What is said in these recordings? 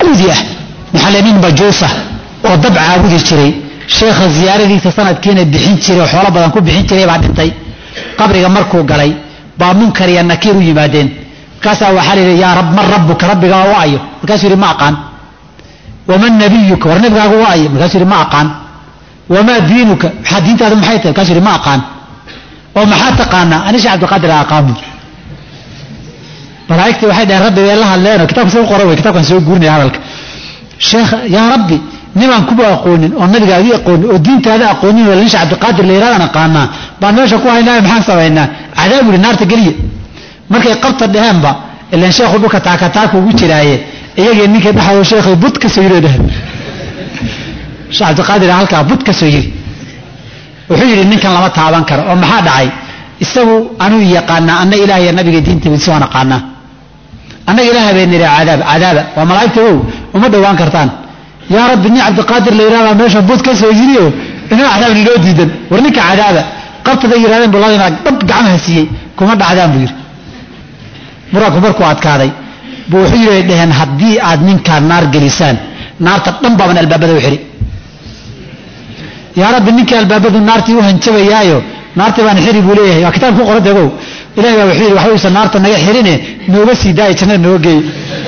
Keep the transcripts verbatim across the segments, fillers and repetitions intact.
كودية محلمين بجوسة ودبع عبود الشري شيخ الزيارة دي سنة كينا بحين شري وحوالة بدن كو بحين شري بعد انتي قبري مركو قلي با منكر يا نكير يبادين كاسا وحالي يا رب من ربك ربك وايو كاسر ما قان ومن نبيك ورنبك وايو كاسر ما قان وما دينك حدين هذا محيط كاسر ما قان وما حتى قانا انا عبد القادر اقام ملائكتي waxay dhahay rabbi weelaha leeno kitaabka soo qoray kitaabkan soo guurnay hadalka sheekh ya rabbi niman kuba aqoonin oo nabiga ay aqoon oo diintaada aqoonin wala insha abd qadir leeyahay qaana baan meesha ku haynaa maxaan sameeynaa cadaabul naarta galiye markay qabta dhahanba ilaa sheekhu buka taaka taaka ugu jiraaye iyaga ninka dhaxayo sheekhay budka soo yiraahdo sheekh abd qadir halka budka soo yiri wuxuu yiri ninkan lama taaban karo oo maxaa dhacay isagu anu yaqaana anna ilaahay nabiga diintiisa wana qaana anna ilaahay been ila cadaab cadaaba wa malaa'iktu uma dhawaan kartaan ya rabbi ni abd qadir leeyahay meesha budka soo yiriyo inuu cadaab loo diidan warninka cadaaba qabtada yiraahdeen balaadina dab gacmaha siiyay kuma dhacdaan buu yiri muraku markuu adkaaday buu wuxuu yiri dhahan hadii aad ninka naar gelisaan naarta dhan baaban albaabada u xiri ya rabbi ninka albaabada naartii u hanjabayaayo naarta baan xiri buu leeyahay kitaab ku qoran dago ilaahay wuxuu yiri waxa uu naarta naga xirine nooga sii daay jannada noo geey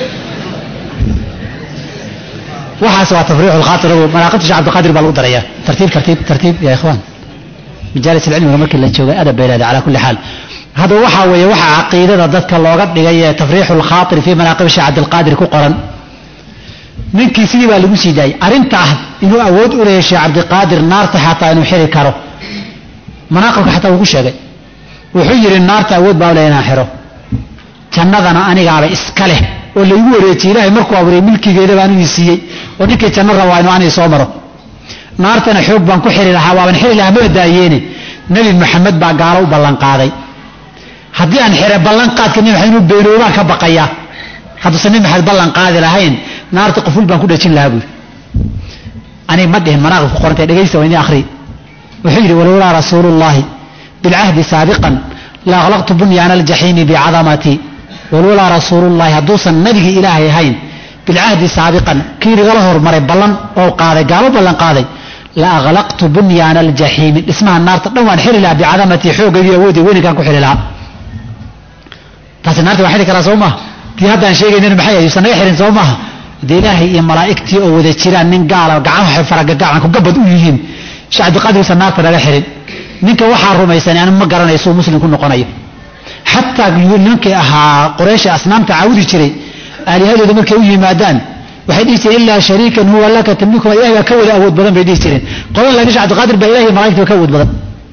waxaas waa tafriix al-khatir manaaqibta Sheikh Abdul Qadir baa lagu daraya tartiib tartiib tartiib ya ikhwan majalis al-ilm markii la jooga adab beelada ala kulli xaal hada waxa weeye waxa aqeedada dadka looga dhigay tafriix al-khatir fi manaaqib Sheikh Abdul Qadir ku qoran ninkii sidii baa lagu sii daay arinta inuu awood u leeyahay Sheikh Abdul Qadir naarta xataa inuu xiri karo manaaqibka xataa uu sheegay wuxuu yiri naarta awood baa leeyahay xiro jannadana anigaaba iska leh oo la igu wareejiyay ilaahay markuu abuuray milkigeeda baan u siiyay oo ninkii janno rabaa inuu aan soo maro naartana xoog baan ku xiri lahaa waan xiri lahaa ma daayeene nabi maxamed baa gaalo u ballan qaaday haddii aan xire ballan qaadka nabi maxamed uu beeroobaa ka baqaya hadduu nabi maxamed ballan qaadi lahayn naarta quful baan ku dhajin lahaa buu ani ma dhihin manaaqib ku qorantay dhageysta waa in akhri wuxuu yiri walaa rasuulullaahi bil ahdi saabiqan la ghalaqtu bunyana al-jahim bi'azamati walaa rasuulullaahi haduusan nabiga ilaahay ahayn bil ahdi saabiqan kiiriga la hormaray ballan oo qaaday gaalo ballan qaaday la ghalaqtu bunyana al-jahim ismaha naarta dhan waan xiri lahaa bi'azamati xoogayay awoodi weynkan ku xiri lahaa taas naarta waxay kala soo ma tii hadaan sheegaynaa maxay ayuu sanaga xirin soo ma ilaahay iyo malaa'iktii oo wada jiraan nin gaala gacmaha faraga gacan ku gabad u yihiin Sheikh Abdul Qadir sanaadka laga xirin ninka waxa rumaysan aan ma garanayso muslim ku noqonayo hatta ninka ahaa quraysh asnaamta caawdi jiray aalihadooda markay u yimaadaan waxay dhigtay illa shariikan huwa laka tamliku ilaahay ka wada awood badan bay dhigteen qolan la Sheikh Abdul Qadir baa ilaahay malaa'ikta ka awood badan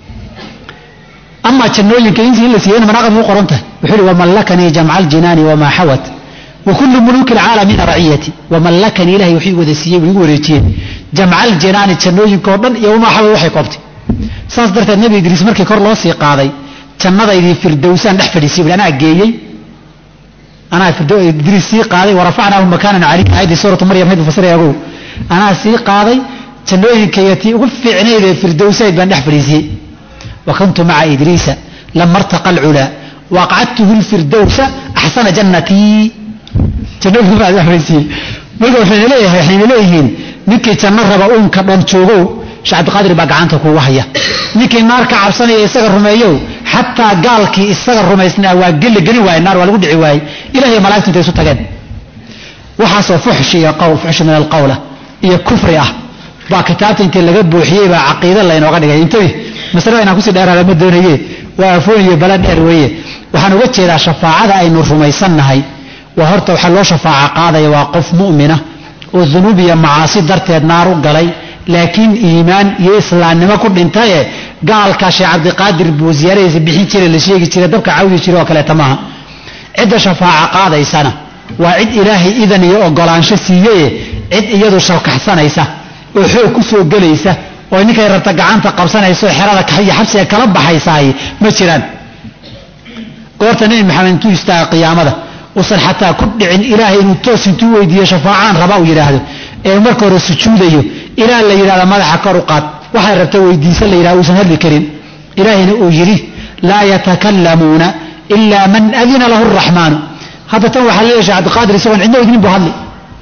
amma jannooyinka intii la siiyay manaaqib u qoranta wuxuu wa malakani jam'al jinani wa ma hawat وكل ملوك العالمين رعيتي وملكني إلهي وحي ودسيه ويوريتيه جمع الجنان التنوين كوردن يوم حلو وحي قبتي ساس درت النبي إدريس مركي كور الله سي قاضي جنada idin firdawsan dhex fadhiisay ana geeyay ana firdaw إدريس سي قاضي ورفعناه مكانا عليك هذه سورة مريم هذه فسرها ana sii qaaday jannooyinkeeyati ugu fiicneeyay firdawsayd baan dhex fariisay وكنت مع إدريس لما ارتقى العلا وقعدته الفردوس أحسن جنتي جنوب بعد أحرسي بقول حين ليه حين ليهين نكى تمر بقوم كبن شوجو شعب قادر بقعنتك ووحية نكى النار كعبسني يسقر رميو حتى قال كي يسقر رميسنا وقل جنوا النار ولا ودع واي إلهي ملاك تيسو تجد وحصل فحش يا قول فحش من القولة هي كفر يا باكتات انت اللي جاب وحيبة عقيدة الله ينوغاني ينتبه مثلا أنا كنت دارا لما الدنيا وأفوني بلد أروية وحنوجه إلى شفاعة أي نور رميسنا هاي وهرت وحلو شفاعة قاضي وقف مؤمنة والذنوب يا معاصي درت النار قلي لكن إيمان يسلع إنما كل انتهى قال كاشي عبد القادر بوزيارة بحين ترى الشيء ترى دبك عاوز ترى وكلا تماها عد شفاعة قاضي سنة وعد إلهي إذن يقول عن شسيه عد يدو شوك حسن يسا وحوك سوق جليسة وإنك يرتقى عنك قبسنا يسوي حرارك هي حبسة كلب حيساي مثلا قرتني محمد تو يستاء قيامته وصل حتى كل عن إلهي نتوس توي دي شفاعان رباو يراهد إيه مركور السجود يو إله اللي يرى ما حكى رقات وحي رتوي دي سل يرى وسهل الكريم إلهي نؤجري لا يتكلمون إلا من أذن له الرحمن هذا توح عليه عبد القادر سواء عنده يذنب بهالي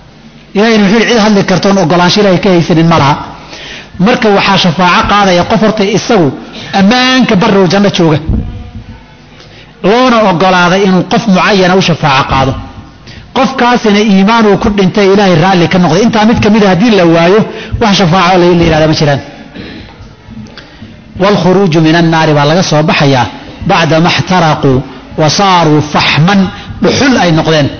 ilaahayna wuxuu cid hadli kartoon ogolaansho ilaahay ka haysanin malaha marka waxaa shafaaco qaadaya qof horta isagu ammaanka barrow janno jooga loona ogolaaday inuu qof mucayana u shafaaco qaado qofkaasina iimaan uu ku dhintay ilaahay raalli ka noqday intaa mid ka mid a haddii la waayo wax shafaaco la yidhahda ma jiraan waalkhuruuju min annaari baa laga soo baxayaa bacdama xtaraquu wa saaruu faxman dhuxul ay noqdeen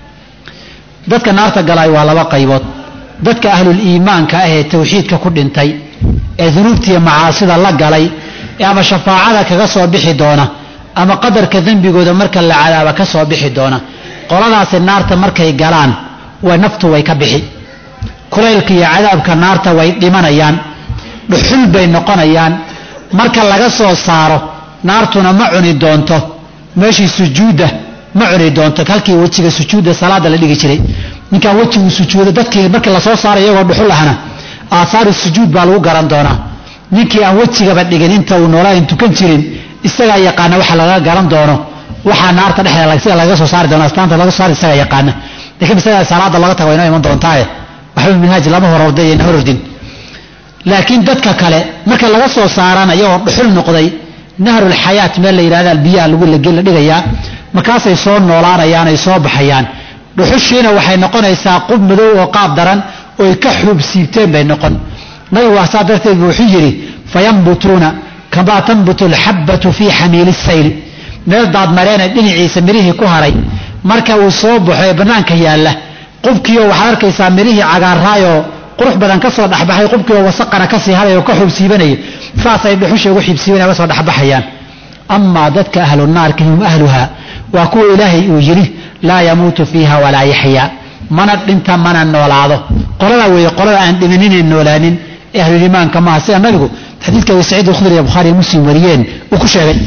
dadka naarta galay waa laba qaybood dadka ahlul iimaanka ah ee tawxiidka ku dhintay ee dunuubtiiyo macaasida la galay ee ama shafaacada kaga soo bixi doona ama qadarka dembigooda marka la cadaaba ka soo bixi doona qoladaasi naarta markay galaan way naftu way ka bixi kulaylka iyo cadaabka naarta way dhimanayaan dhuxul bay noqonayaan marka laga soo saaro naartuna ma cuni doonto meeshii sujuudda ma cuni doonto halkii wejiga sujuudda salaada la dhigi jiray ninkaan wejigu sujuudo dadkii markii la soo saaray iyagoo dhuxul ahna aahaaru sujuud baa lagu garan doonaa ninkii aan wejigaba dhigin inta uu noolaayn tukan jirin isagaa yaqaana waxa laga garan doono waxaa naarta dhexdeeda sida laga soo saari doono astaanta laga soo saari isagaa yaqaana laakiin isagaa salaada laga tago inoo iman doontaaye waxba minhaaj lama hor orday na hor ordin laakiin dadka kale marka laga soo saarana iyagoo dhuxul noqday nahrul xayaat meel la yidhahda biyaha lagu la dhigayaa markaasay soo noolaanayaan ay soo baxayaan dhuxushiina waxay noqonaysaa qub madow oo qaab daran oy ka xuub siibteen bay noqon nabigu waa saa darteed buu wuxuu yidhi fayambutuuna kamaa tanbutu alxabbatu fii xamiili sayl meel daadmareena dhinaciisa mirihii ku haray marka uu soo baxo ee bannaanka yaalla qubkiioo waxaad arkaysaa mirihii cagaarraayoo qurux badan ka soo dhexbaxay qubkiioo wasaqana ka sii haday oo ka xuub siibanaya saasay dhuxusha ugu xiibsiibanaya ga soo dhexbaxayaan amaa dadka ahlu naarka hum ahluha waa kuwa ilaahay uu yidhi laa yamuutu fiiha walaa yaxyaa mana dhinta mana noolaado qoladaa weeye qolada aan dhimaninee noolaanin ee ahluliimaanka maaha sida nabigu xadiidka abi saciid alkhudri ee bukhaariy muslim wariyeen uu ku sheegay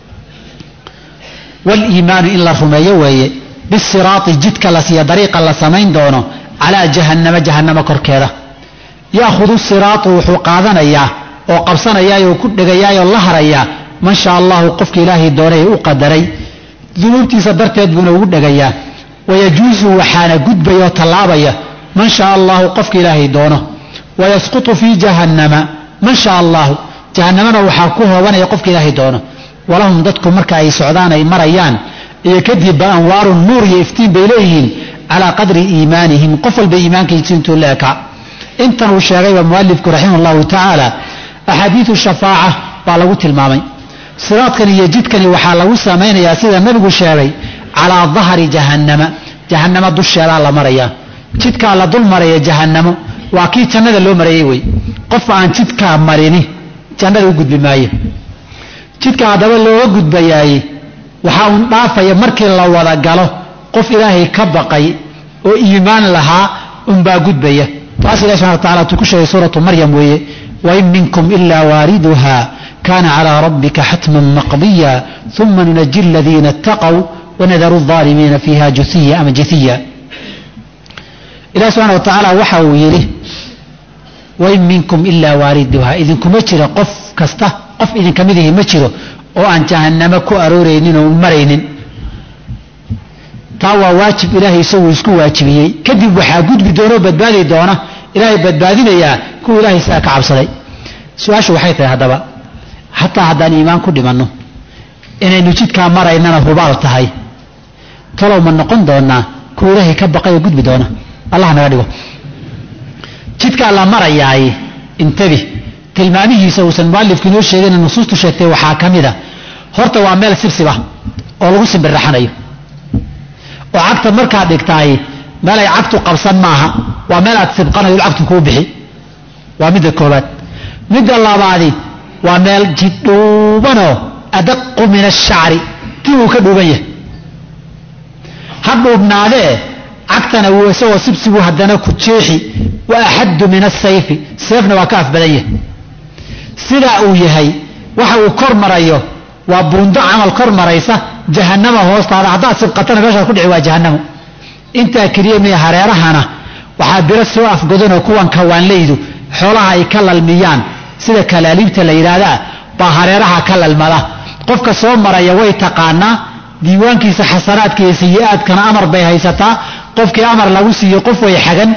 waliimaanu in la rumeeyo weeye bisiraati jidka la siiya dariiqa la samayn doono calaa jahannama jahannama korkeeda ya'khudu siraatu wuxuu qaadanayaa oo qabsanayaayoo ku dhegayaayoo la harayaa man shaa allahu qofka ilaahay doonay u qadaray dunuubtiisa darteed buuna ugu dhegayaa wayajuusu waxaana gudbaya oo tallaabaya man shaa allahu qofka ilaahay doono wayasqutu fii jahannama man shaa allahu jahannamana waxaa ku hoobanaya qofka ilaahay doono walahum dadku marka ay socdaan ay marayaan iyo kadibba anwaaru nuur iyo iftiin bay leeyihiin calaa qadri iimaanihim qof walba iimaankiisa intuu la ekaa intan uu sheegayba mualifku raximah allahu tacaala axaadiidu shafaaca baa lagu tilmaamay siraadkan iyo jidkani waxaa lagu samaynayaa sida nabigu sheegay calaa dahri jahannama jahannama dusheedaa la marayaa jidkaa la dul maraya jahannamo waa kii jannada loo marayey wey qof aan jidkaa marini jannada u gudbi maayo jidka haddaba looga gudbayaaye waxaa uun dhaafaya markii la wada galo qof ilaahay ka baqay oo iimaan lahaa unbaa gudbaya taas ilahi subxana wa tacala tuu ku sheegay suuratu maryam weeye wain minkum ilaa waariduha kaana calaa rabbika xatman maqdiya uma nunaji aladiina اtaqow wanadaru الظaalimiina fiiha juhiya ama jithiya ilahi subxana wa tacaala waxa uu yidhi wain minkum ilaa waariduha idinkuma jiro qof kasta qof idinka midihi ma jiro oo aan jahannamo ku arooraynin oo maraynin taa waa waajib ilaahay isaguu isku waajibiyey kadib waxaa gudbi doona oo badbaadi doona ilaahay badbaadinayaa kuwa ilaahay sidaa ka cabsaday su-aashu waxay tahay haddaba xataa haddaan iimaan ku dhimanno inaynu jidkaa maraynana hubaal tahay talow ma noqon doonaa kuwa ilaahay ka baqay oo gudbi doona allah naga dhigo jidkaa la marayaay intabi tilmaamihiisa uusan mualifku inoo sheegin nusuustu sheegtay waxaa ka mida horta waa meel sibsiba oo lagu simbirraxanayo oo cagta markaad dhigtaay meel ay cagtu qabsan maaha waa meel aad sibqanayo cagtu kuu bixi waa midda koobaad midda labaadi waa meel jiddhuubanoo adaqu min ashacri tii uu ka dhuuban yahay ha dhuubnaadee cagtana wuu isagoo sibsigu haddana ku jeexi wa axaddu min asayfi seefna waa ka af badan yahay sidaa uu yahay waxa uu kor marayo waa buundo camal kor maraysa jahannama hoostaada haddaad sibqatana meeshaad ku dhici waa jahannamo intaa keliya miya hareerahana waxaa biro soo afgodanoo kuwan kawaanlaydu xoolaha ay ka lalmiyaan sida kalaaliibta la yidhaahdaa baa hareeraha ka lalmada qofka soo maraya way taqaanaa diiwaankiisa xasanaadka iyo sayi-aadkana amar bay haysataa qofkii amar lagu siiyo qof way xagan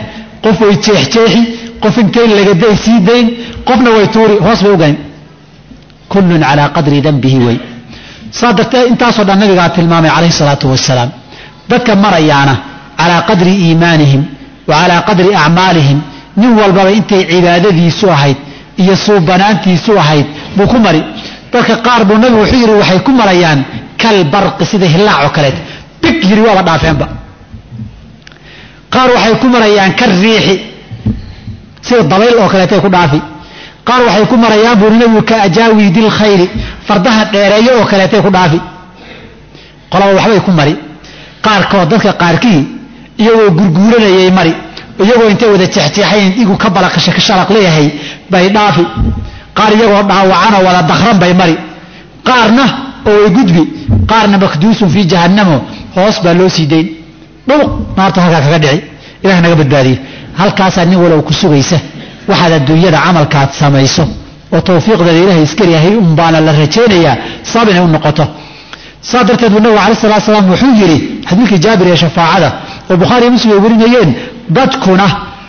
qof way jeexjeexi qof intay lagaday sii dayn qofna way tuuri hoos bay u gayn kullun calaa qadri danbihi way sadartee intaasoo dhan nabigaa tilmaamay calayhi salaatu wasalaam dadka marayaana calaa qadri iimaanihim wa calaa qadri acmaalihim nin walbaba intay cibaadadiisu ahayd iyo suubanaantiisu ahayd buu ku mari dadka qaar buu nabigu wuxuu yidhi waxay ku marayaan kal barqi sida hillaac oo kaleet big yidhi waaba dhaafeenba qaar waxay ku marayaan kal riixi sida dabayl oo kaleetay ku dhaafi qaar waxay ku marayaan buu nabigu ka ajaawiidil khayri fardaha dheereeyo oo kaleetay ku dhaafi qolaba waxbay ku mari qaarkood dadka qaarkii iyagoo gurguuranayay mari iyagoo intay wada jeexjeexayn igu ka balaqasha ka shalaq leeyahay bay dhaafi qaar iyagoo dhaawacan oo wada dakran bay mari qaarna oo way gudbi qaarna makduusun fii jahannamo hoos baa loo sii dayn dhuuq naarta halkaa kaga dhici ilaah naga badbaadiye halkaasaa nin walow ku sugaysa waxaad adduunyada camalkaad samayso oo tawfiiqdeeda ilaahay iska yahay un baana la rajaynayaa sabab inay u noqoto saa darteed buu nabigu calayhi salaatu salaam wuxuu yidhi xadiidkii jaabir ee shafaacada oo bukhaari iyo muslim ay warinayeen dadkuna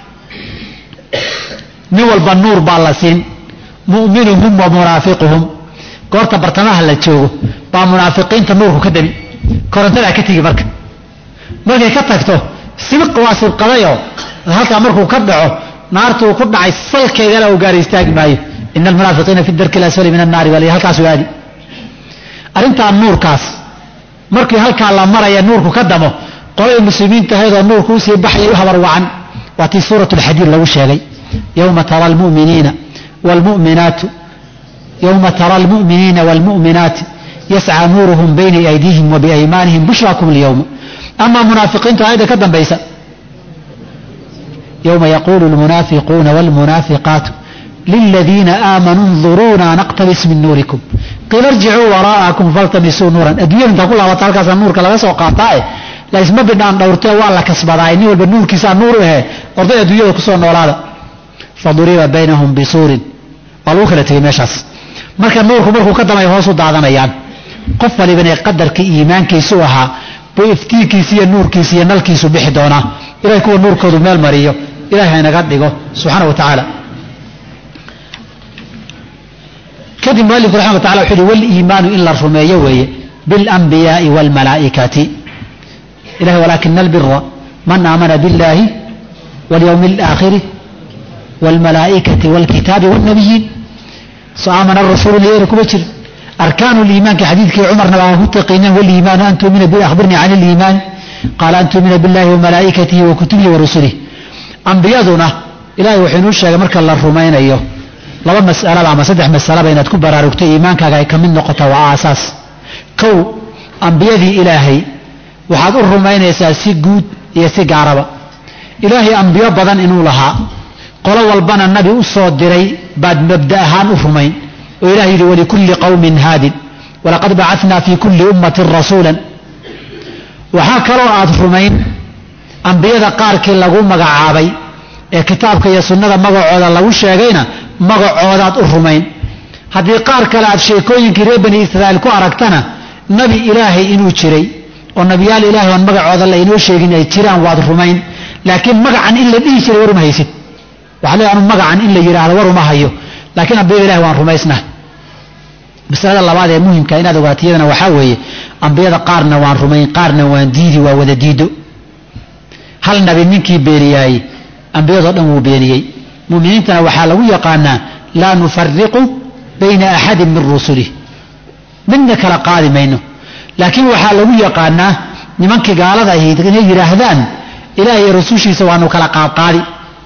nin walba nuur baa la siin mu'minuhum wa munaafiquhum goorta bartamaha la joogo baa munaafiqiinta nuurku ka dami korontadaa ka tegi marka markay ka tagto sibq waa sibqadayoo halkaa markuu ka dhaco naartuu ku dhacay salkeedana uu gaari istaagi maayo ina almunaafiqiina fi darki lasfali min annaari wal halkaasuu aadi arrintaa nuurkaas markii halkaa la maraya nuurku ka damo qolay muslimiinta ahaydoo nuurku usii baxayay u habar wacan waa tii suurat alxadiid lagu sheegay yowma tara almu'miniina waalmu'minaatu yowma tara almu'miniina waalmu'minaati yascaa nuuruhum bayna aydiihim wa biaymaanihim bushraakum alyowma amaa munaafiqiintu aayadda ka dambaysa yowma yaquulu almunaafiquuna waalmunaafiqaatu liladiina aamanuu nduruuna naqtabis min nuurikum qiila irjicuu waraa'akum faltamisuu nuuran adduunyada intaa ku laabata halkaasaa nuurka laga soo qaataae laisma bidhaan dhowrtee waa la kasbadaay nin walba nuurkiisaa nuur u ahe orday adduunyada kusoo noolaada faduriba baynahum bisuurin waa lagu kala tegey meeshaas marka nuurku markuu ka damay hoos u daadanayaan qof walibana qadarkii iimaankiisu ahaa buu iftiinkiisi iyo nuurkiisi iyo nalkiisu bixi doonaa ilahay kuwa nuurkoodu meel mariyo ilahay naga dhigo subxaana wa tacaala kadib mualifku raximah wa tacala wuxuu yihi waliimaanu in la rumeeyo weeye biاlanbiyaai wاlmalaa'ikati ilahi walaakina albira man aamana biاllahi waاlyowmi اlaakhiri wاlmalaa'ikati wاlkitaabi wاlnabiyiin so aamana rasuuluna yeena kuma jiro arkaanu liimaanka xadiidkii cumarna waa ku taqiineen waliimaanu an tuumina bi akhbirnii can iliimaan qaala an tuumina biاllahi wamalaa'ikatihi wakutubihi warusulihi ambiyaduna ilahay wuxuu inuu sheegay marka la rumaynayo laba mas'alaba ama saddex mas'alaba inaad ku baraarugto iimaankaaga ay ka mid noqoto waa aasaas kow ambiyadii ilaahay waxaad u rumaynaysaa si guud iyo si gaaraba ilaahay ambiyo badan inuu lahaa qolo walbana nabi u soo diray baad mabda ahaan u rumayn oo ilahay yidhi walikulli qawmin haadin walaqad bacatnaa fii kulli ummatin rasuulan waxaa kaloo aad rumayn ambiyada qaarkii lagu magacaabay ee kitaabka iyo sunnada magacooda lagu sheegayna magacoodaad u rumayn haddii qaar kale aad sheekooyinkii reer bani israa'iil ku aragtana nebi ilaahay inuu jiray oo nebiyaal ilaahay oon magacooda la inoo sheegin ay jiraan waad rumayn laakiin magacan in la dhihi jiray waruma haysid waxaa leeyahay anu magacan in la yidhaahdo waruma hayo laakiin ambiyada ilahay waan rumaysnahay masalada labaad ee muhimka inaad ogaato iyadana waxaa weeye ambiyada qaarna waan rumayn qaarna waan diidi waa wada diido hal nabi ninkii beeniyaayey ambiyadoo dhan wuu beeniyey muminiintana waxaa lagu yaqaanaa laa nufariqu bayna axadin min rusulih midna kala qaadi mayno laakiin waxaa lagu yaqaanaa nimankii gaalada ahayd inay yidhaahdaan ilaah iyo rasushiisa waanu kala qaadqaadi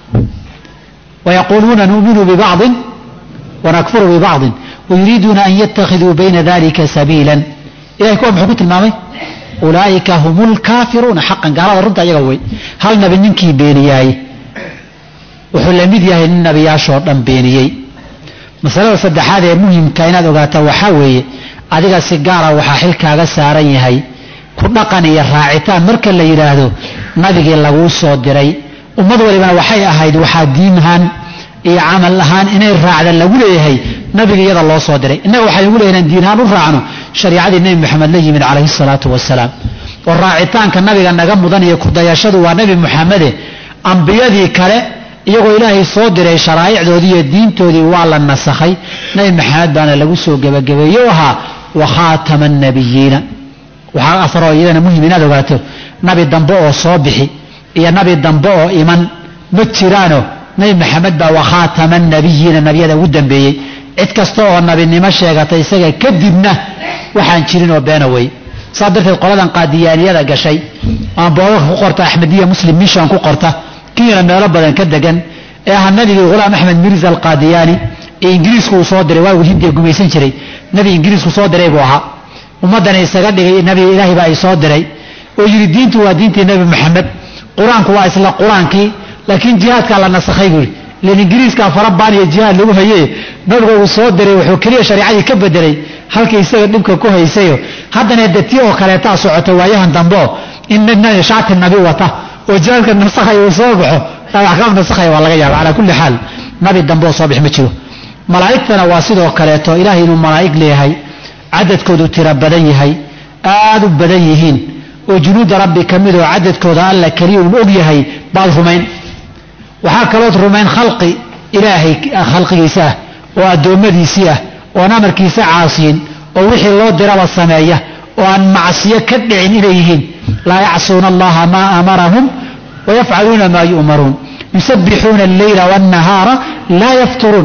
wayaquuluuna nu'minu bibacdin wanakfuru bibacdin wayuriiduuna an yattakhiduu bayna dalika sabiilan ilahay kuwa muxuu ku tilmaamay ulaa'ika hum lkaafiruuna xaqan gaalada runta iyaga wey hal nabi ninkii beeniyaayey wuxuu la mid yahay nin nabiyaashoo dhan beeniyey masalada saddexaad ee muhimka inaad ogaataa waxaa weeye adiga si gaara waxaa xilkaaga saaran yahay ku dhaqan iyo raacitaan marka la yidhaahdo nabigii laguu soo diray ummad walibana waxay ahayd waxaa diinahaan iyo camal ahaan inay raacda lagu leeyahay nabiga iyada loo soo diray innaga waxaa lagu leeyahay inaan diinahaan u raacno shariicadii nebi moxamed la yimid calayhi salaatu wasalaam oo raacitaanka nabiga naga mudan iyo kudayashadu waa nebi moxamede ambiyadii kale iyagoo ilaahay soo diray sharaa'icdoodii iyo diintoodii waa la nasakhay nabi maxamed baana lagu soo gebagabeeyey oo ahaa wa khaatama annabiyiina waxaa asaroo iyadana muhim inaad ogaato nabi dambe oo soo bixi iyo nabi dambe oo iman ma jiraano nabi maxamed baa wa khaatama annabiyiina nabiyada ugu dambeeyey cid kasta oo nabinimo sheegatay isaga kadibna waxaan jirin oo beena wey saa darteed qoladan qaadiyaaniyada gashay aan boodaka ku qorta axmediya muslim mission ku qorta kiina meelo badan ka degan ee aha nabigii ghulaam axmed mirza alqaadiyaani ee ingiriisku uu soo diray waagu hindiya gumaysan jiray nabi ingiriisku soo diray buu ahaa ummaddana isaga dhigay nabi ilaahay baa ay soo diray oo yidhi diintu waa diintii nabi maxamed qur-aanku waa isla qur-aankii laakiin jihaadkaa la nasakhay buu yidhi len ingiriiskaa farabaan iyo jihaad lagu haye nabiga uu soo diray wuxuu keliya shareicadii ka bedelay halkii isaga dhibka ku haysayo haddana de tii oo kaleetaa socota waayahan dambeo in shaati nabi wata oo jihaadka nasakhay uu soo baxo axkaam nasakhay waa laga yaaba calaa kulli xaal nabi dambe oo soo bix ma jiro malaa'igtana waa sidoo kaleeto ilaahay inuu malaa'ig leeyahay cadadkoodu tiro badan yahay aad u badan yihiin oo junuuda rabbi ka mid oo cadadkooda alla keliya uu og yahay baad rumayn waxaa kalood rumayn khalqi ilaahay khalqigiisa ah oo addoommadiisii ah oon amarkiisa caasiyin oo wixii loo diraba sameeya oo aan macsiyo ka dhicin inay yihiin laa yacsuuna allaha maa amarahum wayafcaluuna maa yu'maruun yusabbixuuna alleyla waannahaara laa yafturuun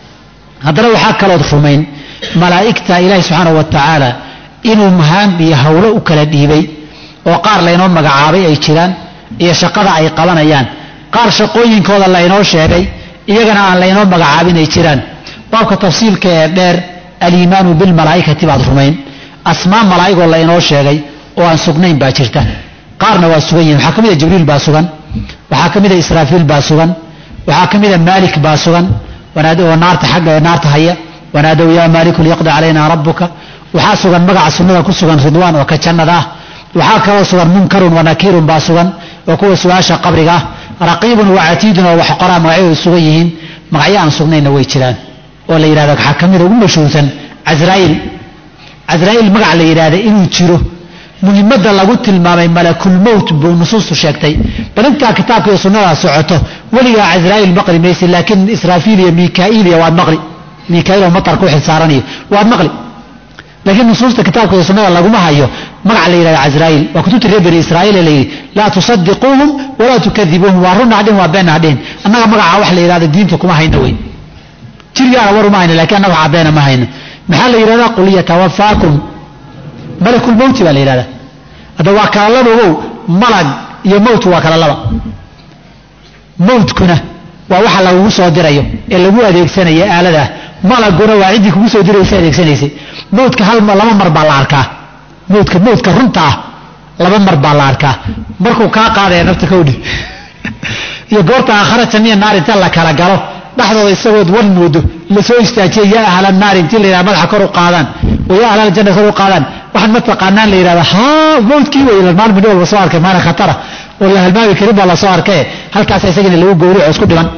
haddana waxaa kalood rumayn malaa'igta ilaahi subxaana wa tacaala inuu mahaan iyo hawlo u kala dhiibay oo qaar laynoo magacaabay ay jiraan iyo shaqada ay qabanayaan qaar shaqooyinkooda laynoo sheegay iyagana aan laynoo magacaabin ay jiraan baabka tafsiilka ee dheer aliimaanu bilmalaa'ikati baad rumayn asmaa malaa'igoo laynoo sheegay oo aan sugnayn baa jirta qaarna waa sugan yihin waxaa ka mid a jibriil baa sugan waxaa ka mid a israafiil baa sugan waxaa ka mid a maalik baa sugan oo naarta xagga naarta haya wanaadow yaa maaliku liyaqdi calaynaa rabbuka waxaa sugan magaca sunnada ku sugan ridwaan oo ka jannada ah waxaa kaloo sugan munkarun wanakiirun baa sugan oo kuwa su-aasha qabriga ah raqiibun wacatiidun oo wax qoraa magacyadu sugan yihiin magacyo aan sugnayna way jiraan oo la yidhahdo waxaa ka mida ugu mashhuursan casraa'iil casraa'iil magac la yidhaahda inuu jiro muhimadda lagu tilmaamay malakulmowt buu nusuustu sheegtay bal intaa kitaabka iyo sunnadaa socoto weligaa casraa'iil maqli maysa laakiin israafiil iyo mikaa'iil iyo waad maqli mikaa'iil oo matarka u xilsaaranayo waad maqli laakiin nusuusta kitaabka iyo sunnada laguma hayo magac la yidhahdo casraa'iil waa kutubta reer bani israa'iil ee la yidhi laa tusadiquuhum walaa tukadibuuhum waa run hadhin waa been hadhin annaga magacaa wax la yidhahdo diinta kuma hayno wey jirgaana war uma hayno lakiin annaga waxaa beena ma hayno maxaa la yidhahdaa qul yatawafaakum malakulmowti baa la yidhahdaa hadda waa kala labagow malag iyo mowt waa kala laba mowtkuna waa waxa lagugu soo dirayo ee lagu adeegsanaya aalada malaguna waa ciddii kugu soo diraysa adeegsanaysay mowtka hal laba mar baa la arkaa mowtka mowtka runta ah laba mar baa la arkaa markuu kaa qaadaya nafta kawdhi iyo goorta aakhara janniya naar inta la kala galo dhexdooda isagood wan moodo lasoo istaajiya yaa ahla naari intii la yidhaha madaxa kor u qaadaan oo yaa ahla janna kor u qaadaan waxaan ma taqaanaan la yidhahda haa mowtkii wey maalin midho walba soo arkay maalin khatara oo la halmaami karin baa la soo arkaye halkaas isagana lagu gowrico isku dhiman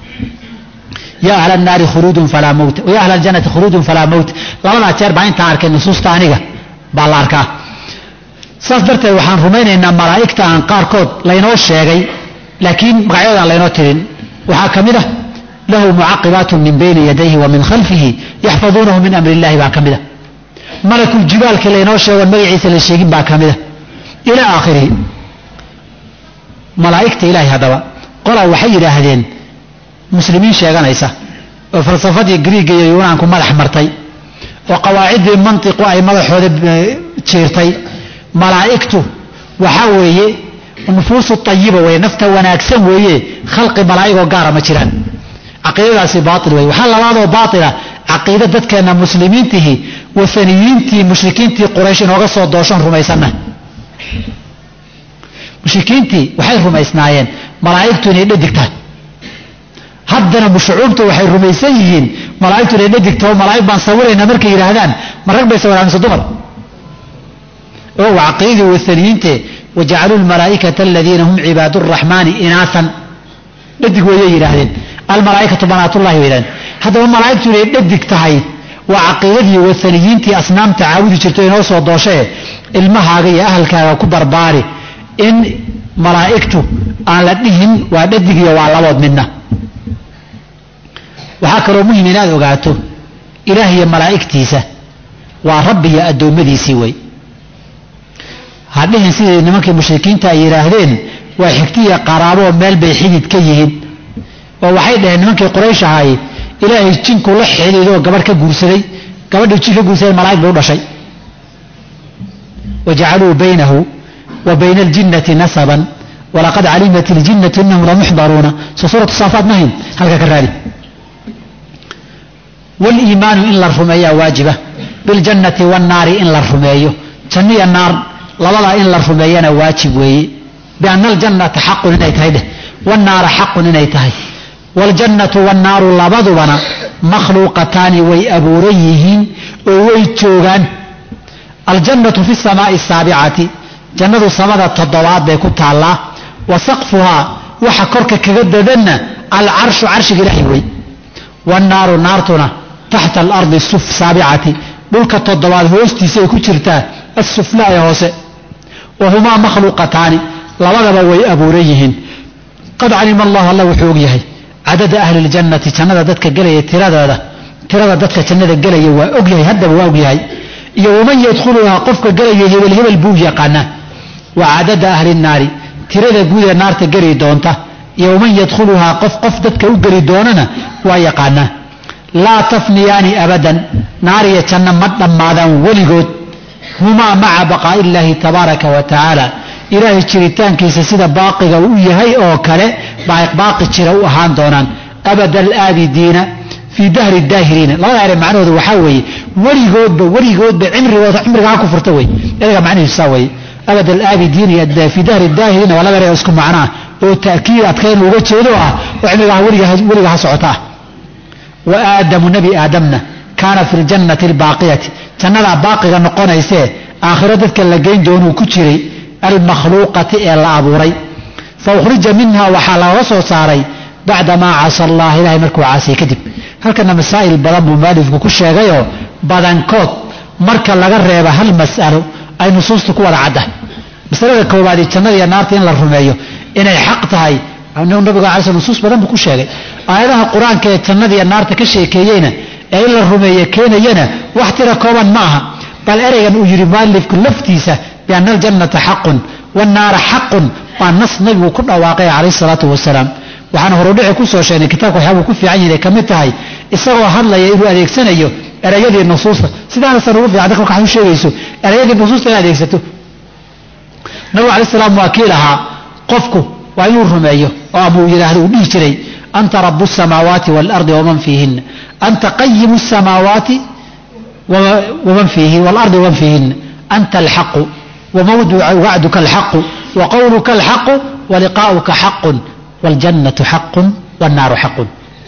yaa ahla naari khuluudun falaa mowta wa yaa ahla aljannati khuluudun falaa mowta labadaa jeer baa intaan arkay nusuusta aniga baa la arkaa saas darteed waxaan rumaynaynaa malaa'igta aan qaarkood laynoo sheegay laakiin magacyadaan laynoo tirin waxaa ka mid ah lahu mucaqibaatun min bayni yadayhi wa min khalfihi yaxfaduunahu min amri illahi baa ka mid a malakuljibaalkii laynoo sheegoon magaciisa la sheegin baa ka mid a ilaa aakhirihi malaa'igta ilaahay haddaba qolaa waxay yidhaahdeen muslimiin sheeganaysa oo falsafadii griiga iyo yunaanku madax martay oo qawaaciddii mantiqu ay madaxooda jiirtay malaa'igtu waxaa weeye nufuusu tayiba weye nafta wanaagsan weeye khalqi malaa'igoo gaara ma jiraan caqiidadaasi baail wey waxaa labaadoo baatila caqiida dadkeenna muslimiintihii waaniyiintii mushrikiintii quraysh inooga soo dooshoon rumaysanna mushrikiintii waxay rumaysnaayeen malaa'igtu inay dhadigtahay haddana shucuubtu waxay rumaysan yihiin malaa'igtu inay dhadigtaho malaa'ig baan sawirayna markay yidhaahdaan ma rag bay sawiraan mise dumar oo waa caqiidadii waaniyiinte wajacaluu lmalaa'ikata aladiina hum cibaadu raxmaani inaasan dhadig weeyay yidhaahdeen almalaaikatu banaatullahi way yidhahdeen haddaba malaa'igtu inay dhadig tahay waa caqiidadii waaniyiintii asnaamta caabudi jirto inoo soo dooshae ilmahaaga iyo ahalkaaga ku barbaari in malaa'igtu aan la dhihin waa dhadig iyo waa labood midna waxaa kaloo muhiim inaad ogaato ilaah iyo malaa'igtiisa waa rabbi iyo addoommadiisii wey hadhihin sidii nimankii mushrikiinta ay yidhaahdeen waa xigtiya qaraaboo meel bay xidid ka yihiin oo waxay dhaheen nimankii quraysh ahay ilaahay jinku la xidhiidoo gabadh ka guursaday gabadhii jin ka guursaday malaa'ig bay u dhashay wajacaluu baynahu wa bayna aljinnati nasaban walaqad calimat iljinnatu innahum lamuxdaruuna soo suuratu saafaat mahin halka ka raadi waliimaanu in la rumeeyaa waajiba biljannati wannaari in la rumeeyo janniya naar labadaa in la rumeeyana waajib weeye bianna aljannata xaqun inay tahay dheh wannaara xaqun inay tahay waljannatu wannaaru labadubana makhluuqataani way abuuran yihiin oo way joogaan aljannatu fi samaa'i asaabicati jannadu samada toddobaad bay ku taallaa wa saqfuhaa waxa korka kaga dadanna alcarshu carshiga ilaahay wey wannaaru naartuna taxta alardi saabicati dhulka toddobaad hoostiisa ay ku jirtaa assuflaa ee hoose wahumaa makhluuqataani labadaba way abuuran yihiin qad calima allahu alla wuxuu og yahay cadada ahli ljannati jannada dadka gelaya tiradooda tirada dadka jannada gelaya waa og yahay haddaba waa og yahay iyo waman yadkhuluhaa qofka gelaya hebel hebel buu yaqaanaa wa cadada ahli nnaari tirada guud ee naarta geli doonta iyo waman yadkhuluhaa qof qof dadka u geli doonana waa yaqaanaa laa tafniyaani abadan naar iyo janno ma dhammaadaan weligood humaa maca baqaa'i illaahi tabaaraka wa tacaala ilaahay jiritaankiisa sida baaqiga u yahay oo kale baaqi jira u ahaan doonaan abada alaabidiina fii dahri daahiriina labada ere macnahooda waxaa weeye weligoodba weligoodba cimrigooda cimriga ha ku furta wey ereyga macnihiisu saa weeye abada alaabidiina iyo fii dahri daahiriina waa laba ere isku macno ah oo ta'kiid adkayn uga jeedo ah oo cimrigaha weliga ha socota ah wa aadamu nebi aadamna kaana fi ljannati albaaqiyati jannadaa baaqiga noqonaysee aakhiro dadka la geyn doonuu ku jiray almakhluuqati ee la abuuray fa ukhrija minha waxaa laga soo saaray bacdamaa casa allah ilahay markuu caasiyey kadib halkana masaa'il badan buu maalifku ku sheegayoo badankood marka laga reeba hal mas'alo ay nusuusta ku wada cadda masalada koowaadi jannada iyo naarta in la rumeeyo inay xaq tahay nabiga alay sl nusuus badan buu ku sheegay aayadaha qur-aanka ee jannada iyo naarta ka sheekeeyeyna ee in la rumeeye keenayana wax tira kooban ma aha bal ereygan uu yidhi mualifku laftiisa bianna aljannata xaqun wannaara xaqun waa nas nabigu ku dhawaaqay calayh salaatu wasalaam waxaana horudhici ku soo sheegnay kitaabka waxyaabuu ku fiican yahay ka mid tahay isagoo hadlaya inuu adeegsanayo erayadii nusuusta sidaanasan ugu fiican dadka waxaad u sheegayso erayadii nusuusta inaad adeegsato nabigu alay salaam waa kii lahaa qofku waa inuu rumeeyo oo ama uu yidhaahdo uu dhihi jiray anta rabu الsamaawaati wاlardi waman fiihina anta qayimu الsamaawaati waman fiihin wاlardi waman fiihina anta alxaqu wawacduka alxaqu waqowluka alxaqu waliqaa'uka xaqun wاljannatu xaqun wاnnaaru xaqun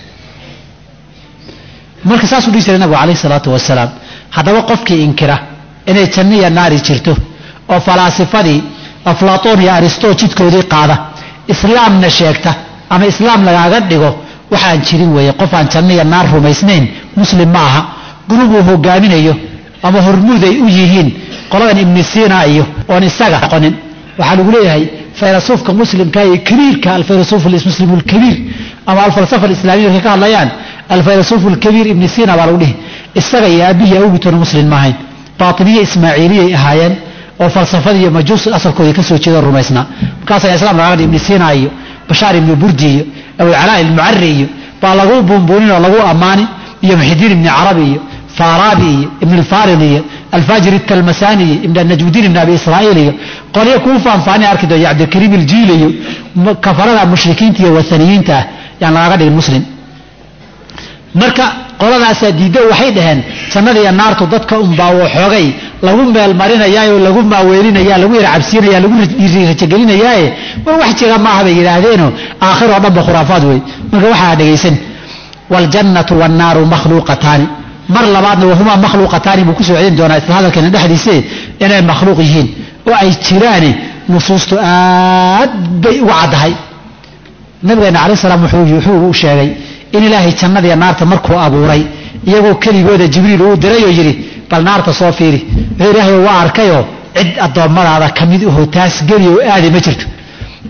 marka saasuu dhihi jiray nabigu calayh الsalaatu wasalaam haddaba qofkii inkira inay janno iyo naari jirto oo falaasifadii aflaatoon iyo aristo jidkoodii qaada islaamna sheegta ama islaam lagaaga dhigo waxaan jirin weeye qof aan janno iyo naar rumaysnayn muslim ma aha gurubuu hogaaminayo ama hormuud ay u yihiin qoladan ibni siina iyo oon isaga aqonin waxaa lagu leeyahay faylasuufka muslimka iyo kabiirka alfaylasuuf muslim alkabiir ama alfalsafa alislaamiya markay ka hadlayaan alfaylasuuf alkabiir ibni siina baa lagu dhihi isaga iyo aabihii awgitoona muslim ma ahayn baatiniye ismaaciiliyay ahaayeen oo falsafada iyo majuus asalkoodii ka soo jeedo rumaysnaa markaasaa islaam lagaga dhihi ibni siina iyo bashaar ibni burdi iyo abu calaa ilmucari iyo baa lagu buunbuunin oo lagu ammaani iyo muxidiin ibni carabi iyo faaraabi iyo ibn alfarid iyo alfaajir altalmasani iyo ibn najmudiin ibn abi israa'iil iyo qolyo kuu faanfaani arki dooyo cabdilkariim iljiili iyo kafarada mushrikiinta iyo wathaniyiinta ah yaan lagaga dhigin muslim marka qoladaasaa diiddo waxay dhaheen jannada iyo naartu dadka unbaa waxoogay lagu meelmarinayaayo lagu maaweelinaya lagu yar cabsiinaya lagu rajagelinayaaye war wax jira maaha bay yidhaahdeenoo aakhiroo dhanba khuraafaad wey marka waxaa dhegaysan waljannatu wannaaru makhluuqataani mar labaadna wahumaa makhluuqataani buu ku soo celin doonaa isla hadalkeena dhexdiise inay makhluuq yihiin oo ay jiraani nusuustu aad bay uga caddahay nabigeena calayh salaam wuxuu u sheegay in ilaahay jannada iyo naarta markuu abuuray iyagoo keligooda jibriil uu diray oo yidhi bal naarta soo fiiri wuxuu ilaahay waa arkayoo cid addoommadaada ka mid ahoo taas geli oo aadi ma jirto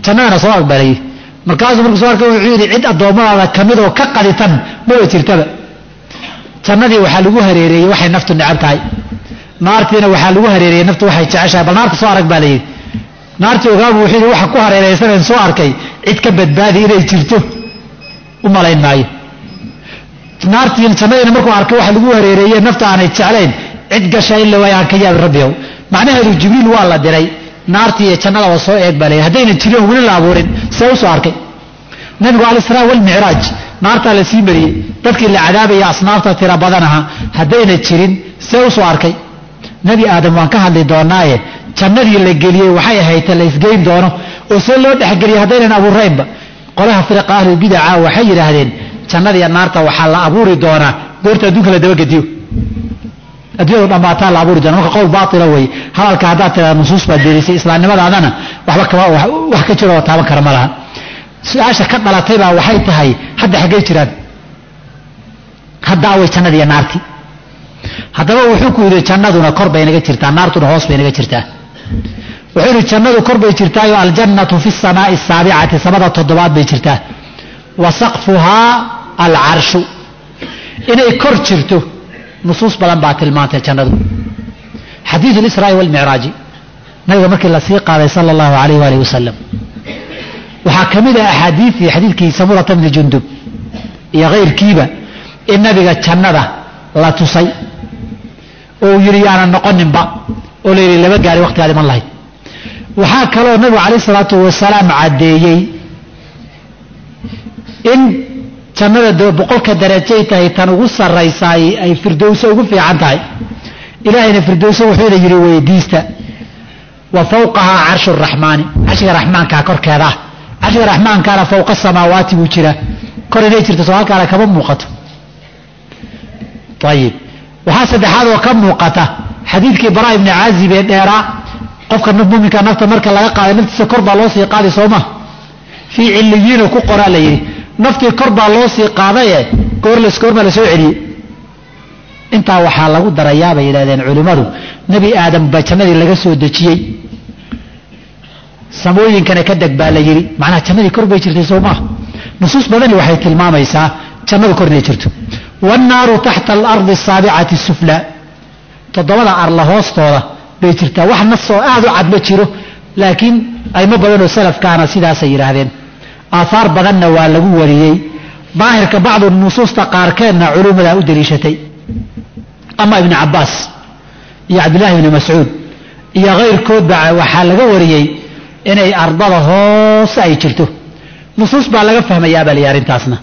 jannadana soo aqbalay markaasuu markuu soo arkay wuxuu yidhi cid addoommadaada ka mid oo ka qaditan maba jirtaba jannadii waxaa lagu hareereeyey waxay naftu necab tahay naartiina waxaa lagu hareereeyey naftu waxay jeceshahay bal naarta soo arag baa layidhi naartii ogaabu wuxuu yidhi waxa ku hareeraysaneen soo arkay cid ka badbaadi inay jirto u malayn maayo naartiin jannadiina markuu arkay waxa lagu hareereeyey nafta aanay jeclayn cid gasha illa way aan ka yaabi rabbiyow macnaheedu jibriil waa la diray naartii iyo jannada waa soo eeg baa layidhi haddaynan jirin weli la abuurin see u soo arkay nabigu cala israa walmicraaj naartaa la sii mariyey dadkii la cadaabaya asnaafta tira badanaha haddayna jirin see u soo arkay nebi aadam waan ka hadli doonaaye jannadii la geliyey waxay ahayd ta la isgeyn doono oo see loo dhexgeliyey haddaynan abuuraynba qolaha firiqa ahlulbidaca waxay yidhaahdeen jannadiiyo naarta waxaa la abuuri doonaa goorta adduunka la dabagediyo adduunyadu dhammaataa la abuuri doona marka qowl baatila wey hadalka haddaad tiraa nusuus baad beerisay islaamnimadaadana waxba kama wax ka jiro oo taaban kara ma laha su-aasha ka dhalatay baa waxay tahay hadda xaggay jiraan hadda away jannadii iyo naartii haddaba wuxuu ku yidhi jannaduna kor bay naga jirtaa naartuna hoos bay naga jirtaa wuxuu yidhi jannadu kor bay jirtaayo aljannatu fi samaa'i asaabicati samada toddobaad bay jirtaa wa saqfuhaa alcarshu inay kor jirto nusuus badan baa tilmaantay jannadu xadiidu lisraa'i walmicraaji nabiga markii la sii qaaday sala allahu calayh waalihi wasalam waxaa ka mid ah axaadiidii xadiidkii samurata bni jundub iyo kayrkiiba in nabiga jannada la tusay oo uu yidhi yaanan noqoninba oo la yidhi laba gaari waqtigaad iman lahayd waxaa kaloo nabigu calayh isalaatu wasalaam caddeeyey in jannada boqolka darajay tahay tan ugu sarraysaay ay firdowso ugu fiican tahay ilaahayna firdowso wuxuuna yidhi weydiista wa fawqahaa carshu raxmaani carshiga raxmaankaa korkeeda ah carshiga raxmaankaana fawqa samaawaati buu jira kor inay jirto soo halkaana kama muuqato ayib waxaa saddexaad oo ka muuqata xadiidkii baraa ibni caazib ee dheeraa qofka muminka nafta marka laga qaaday naftiisa kor baa loo sii qaaday sooma fii ciliyiina ku qoraa la yidhi naftii kor baa loo sii qaadaye goorlas goorma la soo celiyey intaa waxaa lagu darayaa bay yidhahdeen culimmadu nebi aadam baa jannadii laga soo dejiyey samooyinkana ka deg baa la yidhi macnaha jannadii kor bay jirtay soo maaha nusuus badani waxay tilmaamaysaa jannadu kor inay jirto wannaaru taxta alardi asaabicati sufla toddobada arla hoostooda bay jirtaa wax nas oo aad u cad ma jiro laakiin aymo badanoo salafkaana sidaasay yidhaahdeen aahaar badanna waa lagu wariyey daahirka bacdu nusuusta qaarkeedna culummadaa u daliishatay ama ibni cabbaas iyo cabdillaahi ibni mascuud iyo kayrkoodba waxaa laga wariyey inay ardada hoose ay jirto nusuus baa laga fahmayaa baa la yidhi arrintaasna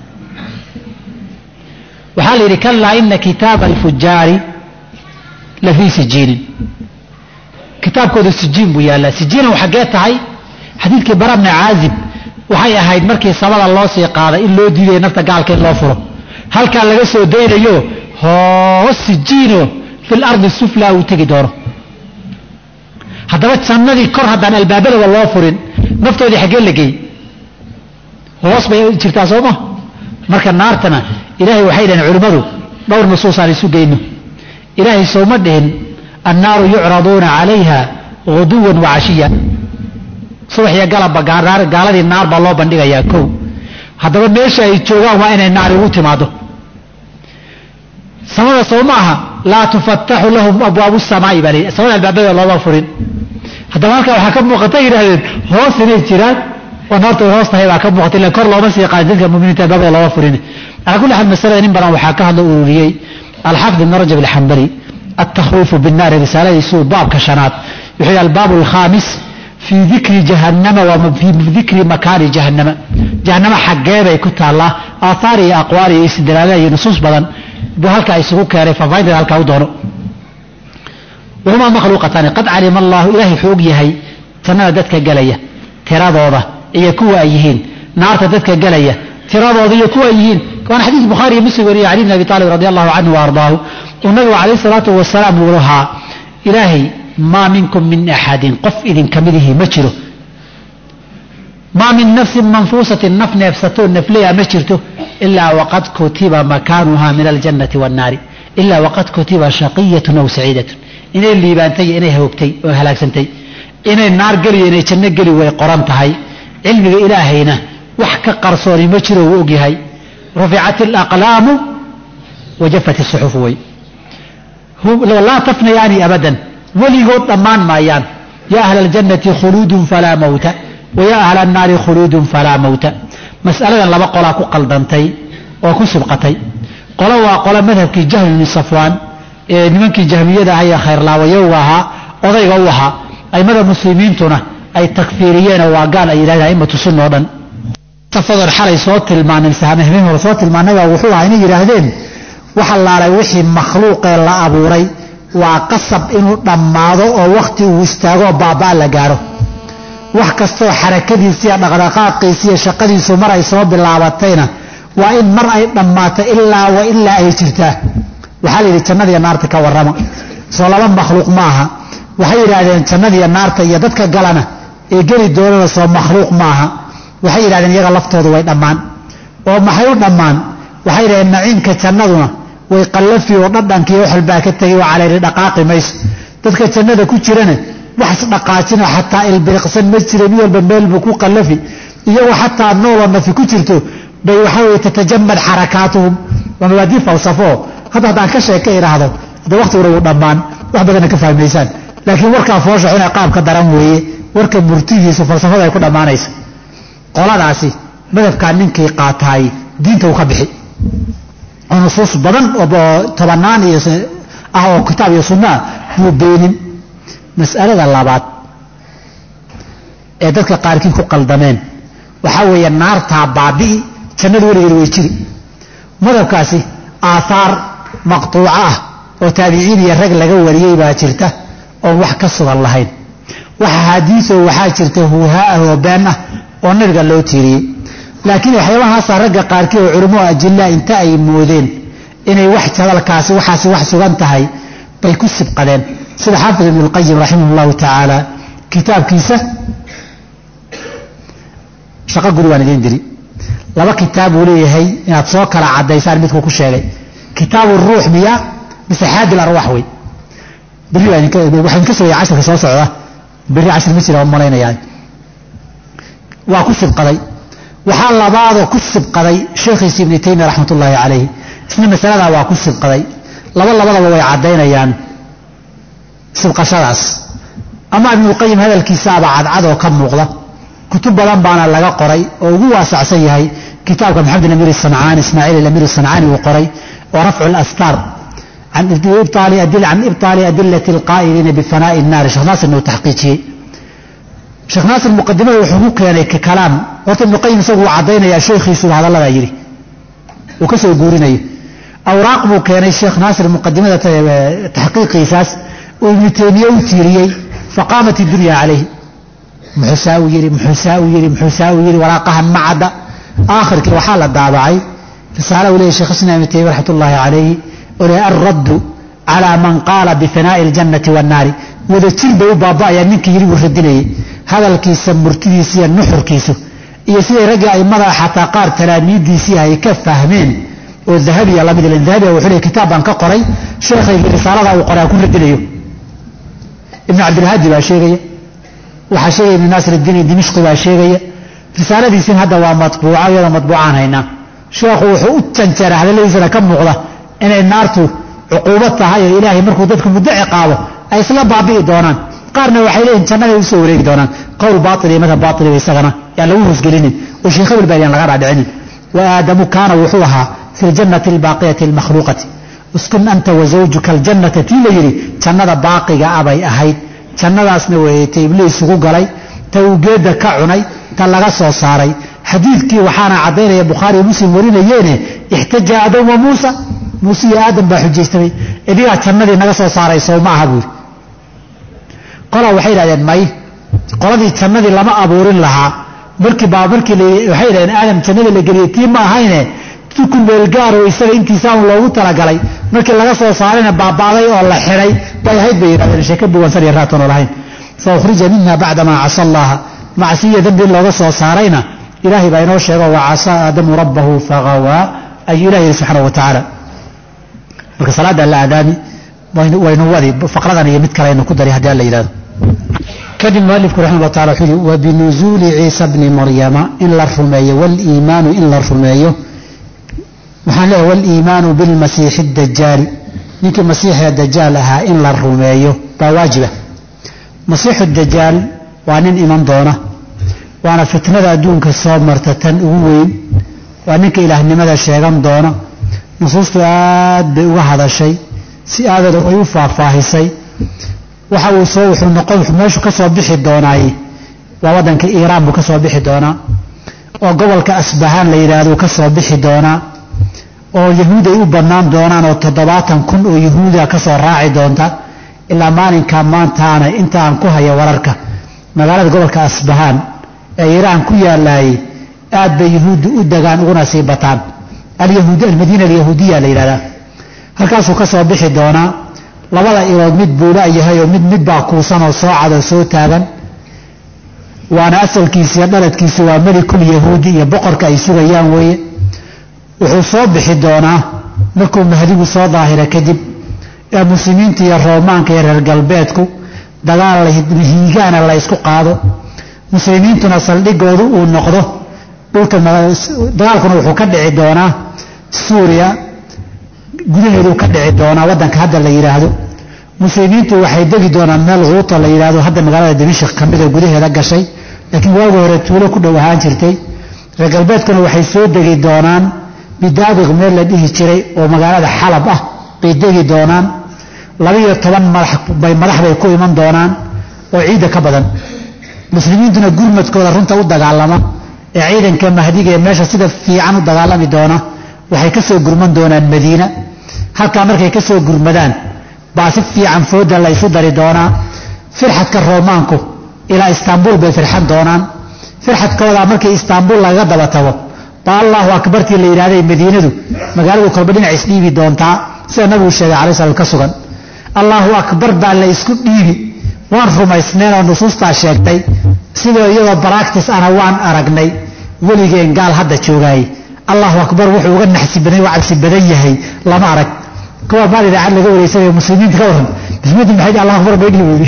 waxaa la yidhi kallaa ina kitaaba alfujaari la fii sijiinin kitaabkooda sijiin buu yaallaa sijiinan xaggee tahay xadiidkii bara bni caazib waxay ahayd markii samada loo sii qaaday in loo diidaya nafta gaalka in loo furo halkaa laga soo daynayo hoos sijiino fil ardi sufla uu tegi doono haddaba jannadii kor haddaan albaabadaba loo furin naftoodii xaggee la geey hoos bay jirtaa sooma marka naartana ilaahay waxay dhaheen culimmadu dhowr nusuusaan isu geyno ilaahay sooma dhihin annaaru yucraduuna calayha guduwan wacashiya subax iyo galabba gaaladii naar baa loo bandhigayaa kow haddaba meesha ay joogaan waa inay naari ugu timaado samada soo ma aha laa tufataxu lahum abwaabu samaa'i baa layidhi samada albaabada looma furin haddaba halkaa waxaa ka muuqata yidhahdeen hoos inay jiraan oo naarta ay hoos tahay baa ka muuqata ila kor looma sii qaadin dadka muminiinta albaabada looma furin calaa kulli xaal masalada nin badan waxaa ka hadla ururiyey alxaafid ibn rajab alxambali altakhwiifu binnaari risaaladiisuu baabka shanaad wuxuu yidhi albaabu alkhaamis fii dikri jahannama wa fii dikri makaani jahannama jahannama xaggeebay ku taallaa aathaar iyo aqwaal iyo istidlaalaad iyo nusuus badan buu halkaa isugu keenay faafaahinteeda halkaa u doono wahumaa makhluuqataani qad calima allahu ilaahay wuxuu og yahay jannada dadka gelaya tiradooda iyo kuwa ay yihiin naarta dadka gelaya tiradooda iyo kuwa ay yihiin waana xadiis bukhaari iyo muslim wariye cali bn abi taalib radi allahu canhu wa ardaahu uu nabigu calayh salaatu wasalaam uu lahaa ilaahay maa minkum min axadin qof idinka midihii ma jiro maa min nafsin manfuusatin naf neefsatoo nafleya ma jirto ilaa waqad kutiba makaanuha min aljannati waannaari ilaa waqad kutiba shaqiyatun aw saciidatun inay liibaantay inay hoogtay oo halaagsantay inay naar geliyo inay janno geli way qoran tahay علم إلهينا وحك قرصوني مجرى وأقيهي رفعت الأقلام وجفت الصحف وي هو لا تفنى يعني أبدا ولي قد أمان مايان يا أهل الجنة خلود فلا موت ويا أهل النار خلود فلا موت مسألة لما قولا كقلدنتي وكسبقتي قولا وقولا مذهب كي جهل من صفوان لمن كي جهمية هي خير لا ويوها وضيغ وها أي مدى المسلمين تنا أي تكفيريين وقال أي لا إما تسنوا ضن تفضل حالي صوت المعنى مساهمهم وصوت المعنى ووحوها عيني يراهدين وحل على وحي مخلوق لا أبوري وقصب إنه دماغه أو وقت وستاغه بابا لقاره وحكستو حركتيسيا دقدقاقيسيا شقديسو مر اي سو بلاابتayna waa in mar ay dhamaato ilaa wa ilaa ay jirtaa waxa la yiri jannada iyo naarta ka warrama soo laba makhluuq maaha waxay yiraahdeen jannada iyo naarta iyo dadka galana ee gali doonada soo makhluuq maaha waxay yiraahdeen iyaga laftoodu way dhamaan oo maxay u dhamaan waxay yiraahdeen naciimka jannaduna way qallafi oo dhadhanki iyo xalbaa ka tagay waa caleeri dhaqaaqi mays dadka jannada ku jirana wax dhaqaajina hatta ilbiriqsan ma jirin walba meel buu ku qallafi iyo hatta nool nafi ku jirto bay waxa way tatajamad harakatuhum wa mawadif falsafo hada hada ka sheekay iraahdo hada waqti uu dhamaan wax badan ka fahmaysan laakiin warka foosho inay qaab ka daran weeye warka murtidiisa falsafada ay ku dhamaanayso qoladaasi madhabka ninkii qaatay diinta uu ka bixi nusus badan oo tobanaan iyo ah oo kitaab iyo sunna uu beenin mas'alada labaad ee dadka qaarkiin ku qaldameen waxa weeye naarta baabi jannadu weligeed way jiri madhabkaasi aathar maqtuuca ah oo taabiciin iyo rag laga wariyay baa jirta oo wax ka sugan lahayn waxa hadiiso waxa jirta huuhaa oo been ah oo nabiga loo tiiriyay laakiin waxyaabahaas ragga qaarkii oo culimo ajilla inta ay moodeen inay wax jadalkaasi waxaasi wax sugan tahay bay ku sibqadeen sida xaafid ibn al-qayyim rahimahullahu ta'ala kitaabkiisa shaqa guri waan idin diri laba kitaab uu leeyahay inaad soo kala cadeysaan midku ku sheegay kitaabu ruux miya bisahaad al-arwah way bari waxaan ka soo yaacay soo socda bari cashir ma jira malaynayaan waa ku sibqaday waxa labaado ku sibqaday sheekh ibn taymiyyah rahmatullahi alayhi isna masalada waa ku sibqaday laba labadaba way cadeynayaan sibqashadaas ama ibn qayyim hadalkiisa abad cad oo ka muuqda kutub badan baana laga qoray oo ugu waasacsan yahay kitaabka Muhammad al-Amir al-San'ani Ismaa'il al-Amir al-San'ani uu qoray oo raf'u al-astar an ibtali adil an ibtali adillati al-qa'ilin bi fana'i an-nar Sheikh Nasir inuu tahqiiqiyay Sheikh Nasir muqaddimada wuxuu keenay ka kalaam horta ibn qayyim isagu cadeynaya sheekhiisu hadallada yiri oo ka soo guurinay awraaq buu keenay Sheikh Nasir muqaddimada tahqiiqiisaas oo ibn Taymiyyah uu tiiriyay faqamat ad-dunya alayhi محساوي يري محساوي يري محساوي يري وراقها معدا آخر كي وحالة دابعي فسأله لي شيخ اسمه ابن تيمية رحمة الله عليه ولي الرد على من قال بفناء الجنة والنار وذا تلبه بابا ينك يري وردني هذا الكيس مرتديسي النحر كيسه يسير رجع مضى حتى قار تلاميذ ديسيها يكفهمين والذهبي الله مثل الذهبي وحلي كتابا كقري شيخ الرسالة وقرأ كل الدنيا ابن عبد الهادي باشيغي waxa sheegay ibn Nasir al-Din Dimashq baa sheegay risaaladiisin hadda waa matbuuca iyo matbuucaan hayna sheekhu wuxuu u tanjara hadaladiisa ka muuqda inay naartu cuquubad tahay oo Ilaahay markuu dadku muddo ciqaabo ay isla baabi'i doonaan qaarna waxay leeyihiin jannada u soo wareegi doonaan qowl baatil iyo madhab baatil iyo isagana yaa lagu hosgelinin oo sheekh ibn Bayan laga dhaadhicin wa aadamu kaana wuxuu ahaa fi jannati al-baqiyati al-makhluqati uskun anta wa zawjuka al-jannata tilayri jannada baaqiga abay ahayd jannadaasna weeytay ibliis ugu galay tawgeeda ka cunay ta laga soo saaray xadiidkii waxaana cadeynaya Bukhari Muslim warinayeen ihtaja Adam wa Musa Musa iyo Adam baa xujeystay idiga jannadii naga soo saaray soo ma aha buu qolo waxay yiraahdeen may qoladii jannadii lama abuurin lahaa markii baa markii waxay yiraahdeen Adam jannada la geliyay tii ma ahayne tukun meel gaar oo isaga intiisa loogu talagalay markii laga soo saarayna baabaaday oo la xiray bay ahayd bay yiraahdeen sheeka buwan sar yaraatan oo lahayn soo khrija minha ba'da ma asa Allah macsiya dambi looga soo saarayna ilaahi baa inoo sheego wa asa adam rabbahu faghawa ay ilaahi subhanahu wa ta'ala marka salaada la aadaami waynu wadi faqradan iyo mid kale inuu ku dari hadii la yiraahdo كذب المؤلف رحمه الله تعالى وبنزول عيسى بن مريم إلا الرمي والإيمان إلا الرمي محله والإيمان بالمسيح الدجال يمكن مسيح الدجال لها إلا الرمي بواجبه مسيح الدجال وعنين إيمان دونه وأنا فتنة دونك الصواب مرتين أوين وأنك إله لماذا الشيطان دونه نصوص آد وهذا الشيء سيادة يوفى فاهسي وحاول صوح النقوح ماشو كسو بحي دوناي وودن كإيران بكسو بحي دونا وقبل كأسبهان ليرادو كسو بحي دونا ويهودا يوبنان دونان وتضباطا كن ويهودا كسو راعي دونتا إلا مالين كان مانتانا انت انكوها يورارك مقالة قبل كأسبهان إيران كويا لاي آد بيهود ودقان اغنى سيبطان اليهود المدينة اليهودية ليرادا هل كاسو كسو بحي دونا labada irood mid buula yahay oo mid mid baa kuusan oo soo cad soo taagan waana asalkiisa dhaladkiisa waa malikul yahuudi iyo boqorka ay sugayaan weeye wuxuu soo bixi doonaa markuu mahdigu soo daahira kadib ee muslimiinta iyo roomaanka iyo reer galbeedku dagaal la hiigaana la isku qaado muslimiintuna saldhigoodu uu noqdo dhulka dagaalkuna wuxuu ka dhici doonaa Suuriya gudaheedu ka dhici doona wadanka hadda la yiraahdo muslimiintu waxay degi doonaan meel quuta la yiraahdo hadda magaalada Dimashq kamid ah gudaheeda gashay laakiin waagi hore tuulo ku dhawahaan jirtay reer galbeedkuna waxay soo degi doonaan bidaabiq meel la dhihi jiray oo magaalada Xalab ah bay degi doonaan laba iyo toban madax bay madax bay ku iman doonaan oo ciida ka badan muslimiintuna gurmadkooda runta u dagaalama ee ciidanka mahdiga ee meesha sida fiican u dagaalami doona waxay ka soo gurman doonaan Madiina halka markay ka soo gurmadaan baa si fiican fooda la isu dari doonaa firxadka Roomaanku ilaa Istanbul bay firxan doonaan firxadkooda markay Istanbul laga daba tago baa Allahu akbar tii la yiraahday Madiinadu magaaladu kolba dhinac isdhiibi doontaa sida Nabigu sheegay calayhi salaam ka sugan Allahu akbar baa la isku dhiibi waan rumaysneen oo nusuusta sheegtay sida iyadoo practice ana waan aragnay waligeen gaal hadda joogay Allahu akbar wuxuu uga naxsibanay waa cabsi badan yahay lama arag kuwa baad raacad laga wareysay muslimiinta ka waran bismillah maxay Allahu akbar bay dhigay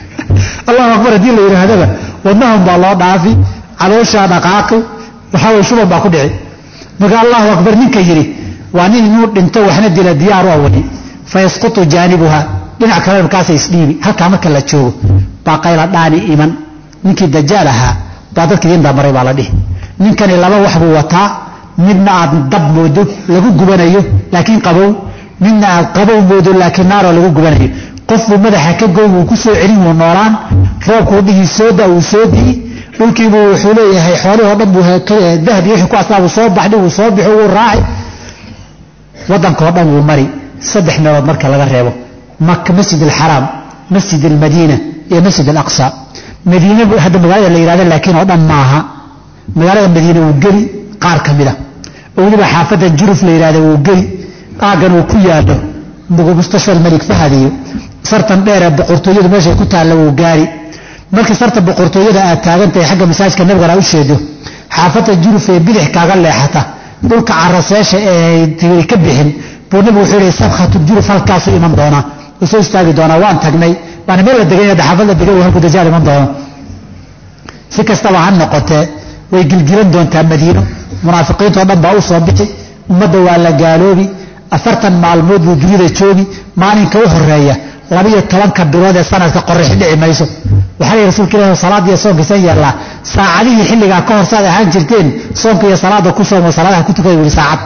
Allahu akbar hadii la yiraahdo wadnahum baa loo dhaafi caloosha dhaqaaqo waxa way shuba baa ku dhici marka Allahu akbar ninka yiri waa nin inuu dhinto waxna dila diyaar u awadi fayasqutu janibuha dhinac kale markaas isdhiibi halka marka la joogo baa qayla dhaani iman ninkii dajaal ahaa baa dadkii inda maray baa la dhihi ninkani laba wax buu wataa midna aad dab moodo lagu gubanayo laakiin qabow midna aad qabow moodo laakiin naar lagu gubanayo qofku madaxa ka gooy uu ku soo celin uu noolaan roobku dhihi soo daa uu soo dii dhulkii buu wuxuu leeyahay xoolaha dhan buu dahab iyo ku asaabu soo baxday uu soo bixi uu raacay wadanka dhan uu mari saddex meelood marka laga reebo Makka Masjid al-Haram Masjid al-Madina iyo Masjid al-Aqsa Madiina hadda magaalada la yiraahdo laakiin oo dhan maaha magaalada Madiina uu geli qaar kamida waliba xaafada Juruf la yiraahdo uu geli aagan uu ku yaado bugu mustashfa Malik Fahad iyo sartan dheer ee boqortooyada meesha ku taala uu gaari markii sarta boqortooyada aad taagantay xagga masaajidka nabiga u sheedo xaafada Juruf ee bidix kaaga leexata dhulka caraseesha ee ka bixin buu nabigu wuxuu leeyahay sabkhatu Juruf halkaas iman doona soo istaagi doona waan tagnay baan meel la degay xaafada degay halku dajaal iman doona si kastaba ha noqotee way gilgilan doontaa Madiino munaafiqiinta oo dhan baa u soo bixi ummadda waa la gaaloobi afartan maalmood buu dunida joogi maalinka u horeeya laba iyo toban ka bilood ee sanadka qorrax dhici mayso waxa rasuulka Ilaahay salaad iyo soonka san yeelaa saacadihii xilliga ka hor saad ahaan jirteen soonka iyo salaada ku soomo salaadaha ku tukay wali saacad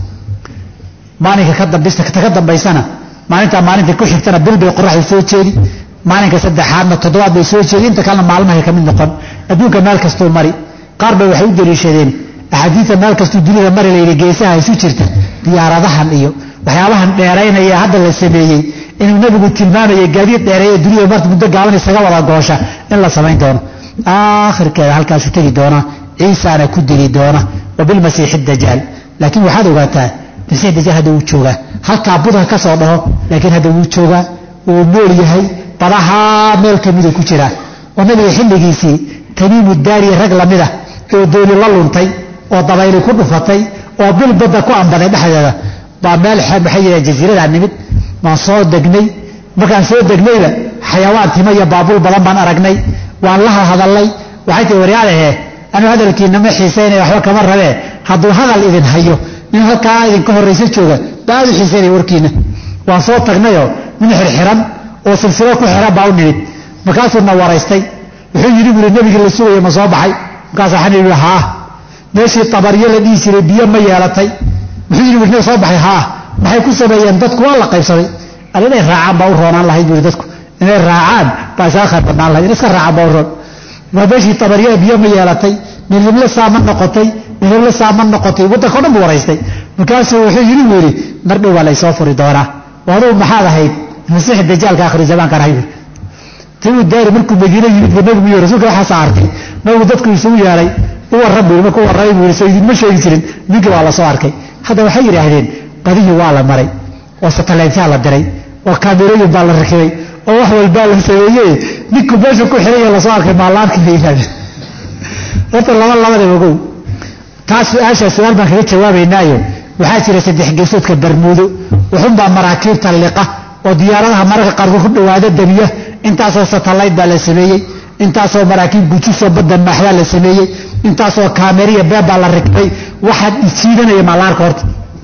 maalinka ka dambaysta ka dambaysana maalinta maalinta ku xigtana bil bay qorraxdu soo jeedi maalinka saddexaadna toddobaad bay soo jeedi inta kalena maalmaha ka mid noqon adduunka meel kasto mari qaar bay waxay u dariishadeen ahadiisa meel kasto dunida mari leeyay geesaha isu jirta diyaaradahan iyo waxyaabahan dheereynaya hadda la sameeyay inuu nabigu tilmaamay gaadiid dheereeyay dunida marti muddo gaaban isaga wada goosha in la sameyn doono aakhirkeeda halkaas u tagi doona ciisana ku dili doona wabil masiix ad-dajjal laakiin waxaad ogaataa masiix ad-dajjal hada uu jooga halka buda ka soo dhaho laakiin hada uu jooga uu nool yahay baraha meel kamid ku jira oo nabiga xilligiisii tamiimu daari rag lamida oo dooni la luntay oo dabayl ku dhufatay oo bil bada ku ambaday dhaxdeeda baa meel xabaxay jasiirada nimid ma soo degnay markaan soo degnayba xayawaan tima iyo baabul badan baan aragnay waan la hadalay waxay tii waryaalahe anu hadalkiina ma xiiseynay waxba kama rabee hadduu hadal idin hayo nin halkaa idinka horraysa jooga baa aad u xiiseynay warkiina waan soo tagnayoo nin xirxiran oo silsilo ku xiran baa u nimid markaasuu na waraystay wuxuu yidhi buuri nebigii la sugaya ma soo baxay markaas waxaan yidhi haa meeshii tabaryo la dhihi jiray biyo ma yeelatay muxuu yidhi buuri soo baxay haa maxay ku sameeyeen dadku waa la qaybsaday alla inay raacaan baa u roonaan lahayd buuri dadku inay raacaan baa isaga khayr badnaan lahayd in iska raacaan baa u roon waa meeshii tabaryo biyo ma yeelatay midhibla saama noqotay midhibla saama noqotay waddanka o dhan buu waraystay markaasuu wuxuu yidhi buu yidhi mar dhow baa laysoo furi doonaa adugu maxaad ahayd masiix dajaalka akhri zamaankaan ahay tii daari markuu madiina yimid buu nabigu yiri rasuulka waxa saartay nabigu dadku isugu yeelay u warran buu markuu warray buu sayidin ma sheegi jirin ninkii waa la soo arkay hadda waxay yiraahdeen badihii waa la maray oo satellite la diray oo kaamirooyin baa la rakibay oo wax walba la sameeyay ninku meesha ku xiray la soo arkay maalaarkii leeyahay wata laba labada ogow taas su'aasha su'aal baan kaga jawaabaynaayo waxaa jira saddex geesoodka barmuudo wuxuun baa maraakiibta liqa oo diyaaradaha mararka qaarkood ku dhawaada damiya intaasoo satellite baa la sameeyey intaasoo maraakiib gujisoo badda maaxdaa la sameeyey intaasoo kaameriya beeb baa la rakibay waxaad isiidanaya maalaarka horta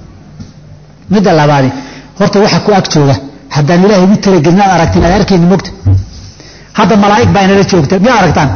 midda labaadi horta waxa ku ag jooga haddaan ilaahay ugu talagelin aad aragtiin aad arkayni mogta hadda malaa'ig baa inala joogta miyaad aragtaan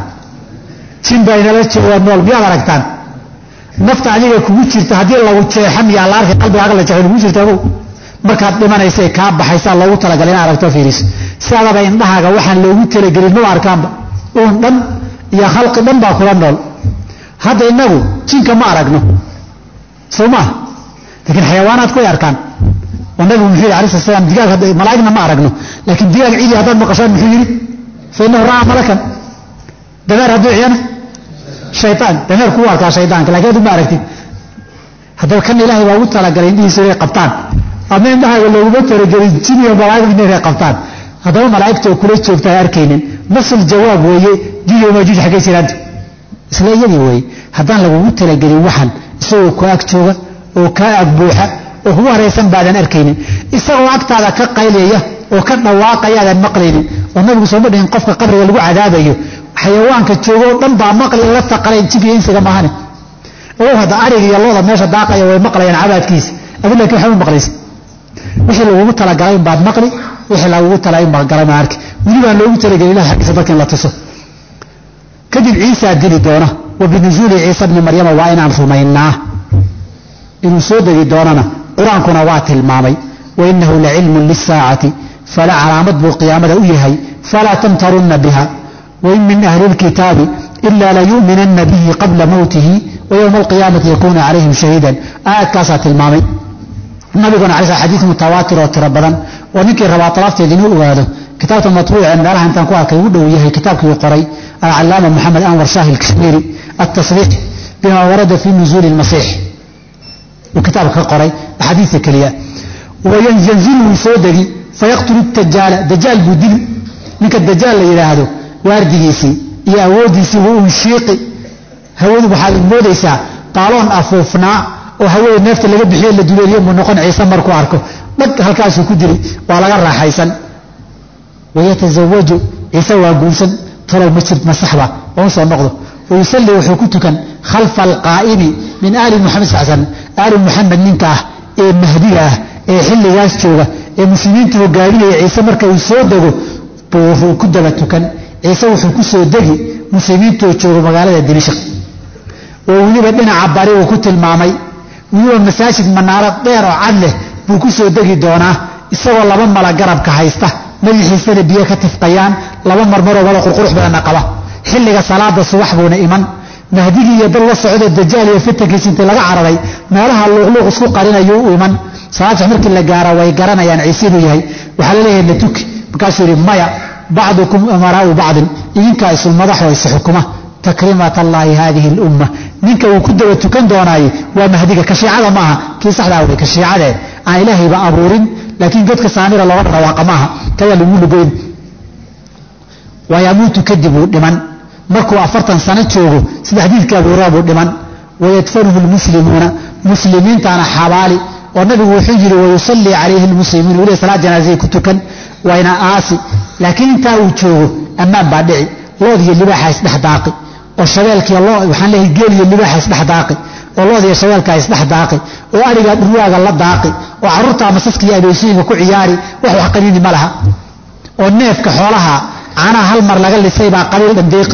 jin baa inala jooga nool miyaad aragtaan nafta adiga kugu jirta haddii lagu jeexan yaa la arkay qalbigaaga la jeexan kugu jirta ogow markaad dhimanaysay kaa baxaysaa loogu talagalay inaad aragto fiiris sidaadaba indhahaaga waxaan loogu talagelin ma arkaanba uun dhan iyo khalqi dhan baa kula nool hadda innagu jinka ma aragno soo maa laakiin xayawaanaad ku arkaan oo nabigu muxuu yidhi alayhi salaam digaag hadda malaa'igna ma aragno laakiin digaag ciidi haddaad maqashaan muxuu yidhi fa innahu ra'a malakan dameer hadduu ciyana shaytaan dameer kugu arkaa shaydaanka laakiin adu ma aragtid haddaba kan ilaahay baa ugu talagalay indhihiisa inay qabtaan ama indhahaaga looguma talagelin jin iyo malaa'ig inay qabtaan haddaba malaa'igta oo kula joogta ay arkaynin nasl jawaab weeye jiyo majuuj xaggay jiraanta isla iyadii weeye haddaan lagugu talagelin waxan isagoo ku ag jooga oo kaa ag buuxa oo kugu haraysan baadan arkaynin isagoo agtaada ka qaylaya oo ka dhawaaqayaadan maqlaynin oo nabigu sooma dhihin qofka qabriga lagu cadaabayo xayawaanka joogoo dhan baa maqli la taqalayn jibiyo insiga maahane oo hadda ariga iyo looda meesha daaqaya way maqlayaan cabaadkiisa adiga laakiin waxa u maqlaysa wixii lagugu talagalay baad maqli wixii lagugu talagalay baad garama arki wili baan loogu talagalay ilaah xaqiisa dadkan la tuso kadib ciisa dili doona wa binuzuuli ciisa ibn maryama waa inaan rumaynaa inuu soo degi doonana qur-aankuna waa tilmaamay wa innahu la cilmun lisaacati fala calaamad buu qiyaamada u yahay falaa tamtarunna biha wain min ahli lkitaabi ila layu'minanna bihi qabla mawtihi wa yowma alqiyaamati yakuna calayhim shahiidan aayadkaasaa tilmaamay nabiguna alay xadiid mutawaatir oo tiro badan oo ninkii rabaa talaafteed inuu ogaado kitaabta matbuuca meelaha intaan ku arkay ugu dhow yahay kitaabkii qoray alcalaama moxamed anwar shaahi alkashmiiri التصريح بما ورد في نزول المسيح وكتاب كقري حديث كليا وينزل سودغي فيقتل الدجال دجال بدل منك الدجال الى هذا وارديسي يا وديسي هو شيقي هو بحال موديسا طالون افوفنا oo haween neefta laga bixiyo la duleeliyo mu noqon ciise markuu arko dad halkaas ku diray waa laga raaxaysan wayatazawaju ciise waa guursan talow ma jirto masaxba oo soo noqdo ويصلي وحكوتكن خلف القائم من آل محمد صلى الله عليه وسلم آل محمد ننكاه إيه مهديه إيه حل ياس جوغا إيه مسلمين توقعين عيسى مركا وصودغو وكدبتكن عيسى وحكو صودغي مسلمين توقعوا مغالة دمشق ووليبا دينا عباري وكت المامي ويوى مساجد منارة طير وعدله وكو صودغي دونا إساوى لبن ملا قرب كحيسته نبي حيسان بيكا تفقيان لبن مرمرو ولا قرقروح بلا نقبه xilliga salaada subax buuna iman mahdigii iyo dal la socda dajaal iyo fitankiisa inta laga cararay meelaha luuqluuq isku qarinayo u iman salaada markii la gaaro way garanayaan ciisidu yahay waxa la leeyahay natuk markaasuu yiri maya ba'dukum amara'u ba'din idinka isul madax way xukuma takrimat allah hadhihi al-umma ninka uu ku daba tukan doonay waa mahdiga ka shiicada maaha kii saxda ah ka shiicada aan ilaahay ba abuurin laakiin dadka saamira loo dhawaaqa maaha kaya lagu lugoyn ويموت كذب دمان markuu afartan sano joogo sida xadiidka Abu Hurayra dhiman wayadfanuhu almuslimuna muslimiintana xabaali oo nabigu wuxuu yiri way yusalli alayhi almuslimin wala salaad janaazah ku tukan wayna aasi laakiin inta uu joogo amaan baa dhici lood iyo libaaxa isdhex daaqi oo shabeelkiiyo loo waxaan leeyahay geel iyo libaaxa isdhex daaqi oo lood iyo shabeelka isdhex daaqi oo ariga dhurwaaga la daaqi oo carruurta masaska iyo abeesooyinka ku ciyaari wax wax qaniini ma laha oo neefka xoolaha caanaha hal mar laga lisay baa qabiil dhandeeqi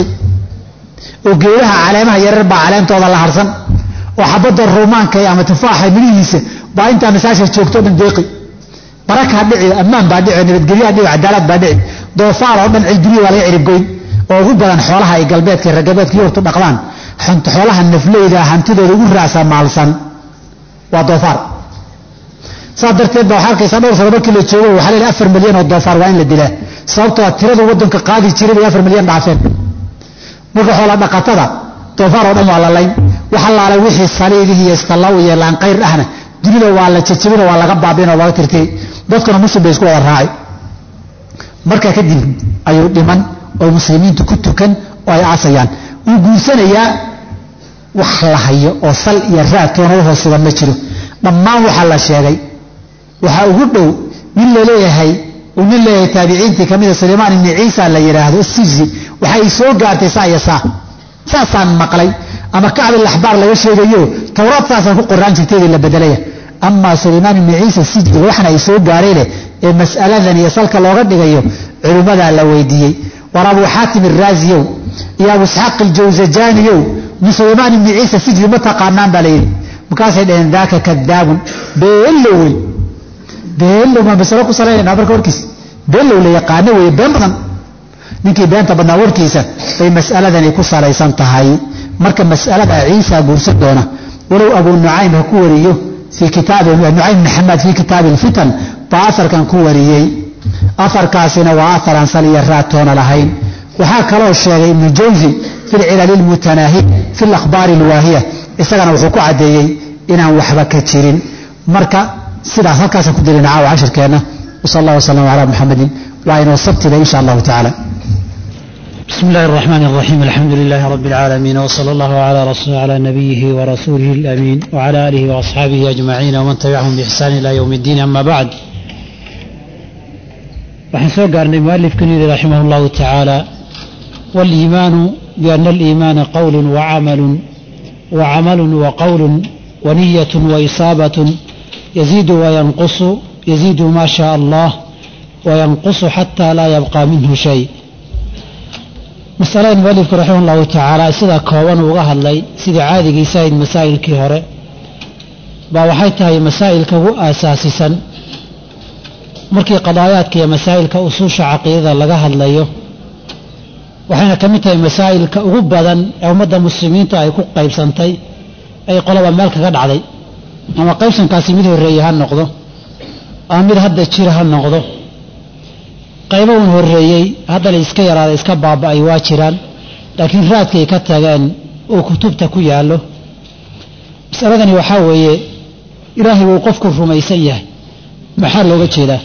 oo geedaha caleemaha yarar baa caleentooda la harsan oo xabadda ruumaanka ama tufaaxa midhiisa baa inta masaajid joogto dhandeeqi baraka dhici ammaan baa dhici nabadgelyo dhici cadaalad baa dhici doofaar oo dhan cildiyo waa laga cirib goyn oo ugu badan xoolaha ay galbeedka ragabeedka yoortu dhaqdaan xanta xoolaha nafleyda hantidooda ugu raasa maalsan waa doofaar saa darteed baa halkaysa dhowr sano markii la joogo waxa la afar milyan oo doofaar waa in la dilaa sababtoo tirada wadanka qaadi jiray afar milyan dhaafeen marka xoola dhaqatada doofaar oo dhan waa la layn waxa la laalay wixii saliidihi iyo iskalaw iyo laan qayr ahna dunida waa la jajabin waa laga baabin oo laga tirtay dadkuna muslim bay isku wada raacay marka kadib ayuu dhiman oo muslimiintu ku tukan oo ay aasayaan uu guursanayaa wax la hayo oo sal iyo raad toona hoos sugan ma jiro dhammaan waxa la sheegay waxa ugu dhow nin la leeyahay uu nin leeyahay taabiciintii kamida Suleymaan ibn Ciisa la yiraahdo Sijzi waxay soo gaartay saayasa saasan maqlay ama Kacb al-Ahbar laga sheegayo Tawraad saasan ku qoraan jirtay la bedelaya ama Suleymaan ibn Ciisa Sijzi waxna ay soo gaareen ee mas'aladan iyo salka looga dhigayo culimada la weydiiyay war Abu Hatim ar-Razi iyo Abu Ishaq al-Jawzajani Suleymaan ibn Ciisa Sijzi ma taqaanaan balay markaas ay dhaheen daaka kadaabun beelow beelow ma basara ku salayna barka warkiis beelow la yaqaan way been badan ninkii beenta badnaa warkiisa ay mas'aladan ku salaysan tahay marka mas'alada Ciisa guursan doona walow Abu Nu'aym ku wariyo fi kitaab Nu'aym ibn Muhammad fi kitaab al-fitan taasar kan ku wariyay afarkaasina waa afaran saliya raatoona lahayn waxa kale oo sheegay Ibn Jawzi fi al-ilal al-mutanahi fi al-akhbar al-wahiya isagana wuxuu ku cadeeyay inaan waxba ka jirin marka sidaas halkaas ku dirinaa waa cashirkeena sallallahu alayhi wa sallam ala muhammadin wa inoo sabtida insha Allah ta'ala بسم الله الرحمن الرحيم الحمد لله رب العالمين وصلى الله على رسول على نبيه ورسوله الأمين وعلى آله وأصحابه أجمعين ومن تبعهم بإحسان إلى يوم الدين أما بعد وحسوق قال المؤلف كنير رحمه الله تعالى والإيمان بأن الإيمان قول وعمل وعمل وقول ونية وإصابة يزيد وينقص يزيد ما شاء الله وينقص حتى لا يبقى منه شيء مسألة المؤلف رحمه الله تعالى سيدا كوان وغهر لي سيدا عادي سايد مسائل كهورة باوحيتها هي مسائل كهو أساسيسا مركي قضايات كي مسائل كأصوش عقيدة لغهر ليه وحين كمتها مسائل كأغبضا أو مدى مسلمين تأي كو قيب سنتي أي قلبا مالك قد عدي أما قيب سن كاسميده الرئيها النقضة أمير هدى تشيرها النقضة qaybahan horeeyay hadda la iska yaraada iska baabay waa jiraan laakiin raadkay ka tagaan oo kutubta ku yaalo masaladani waxa weeye ilaahay uu qofku rumaysan yahay maxaa looga jeedaa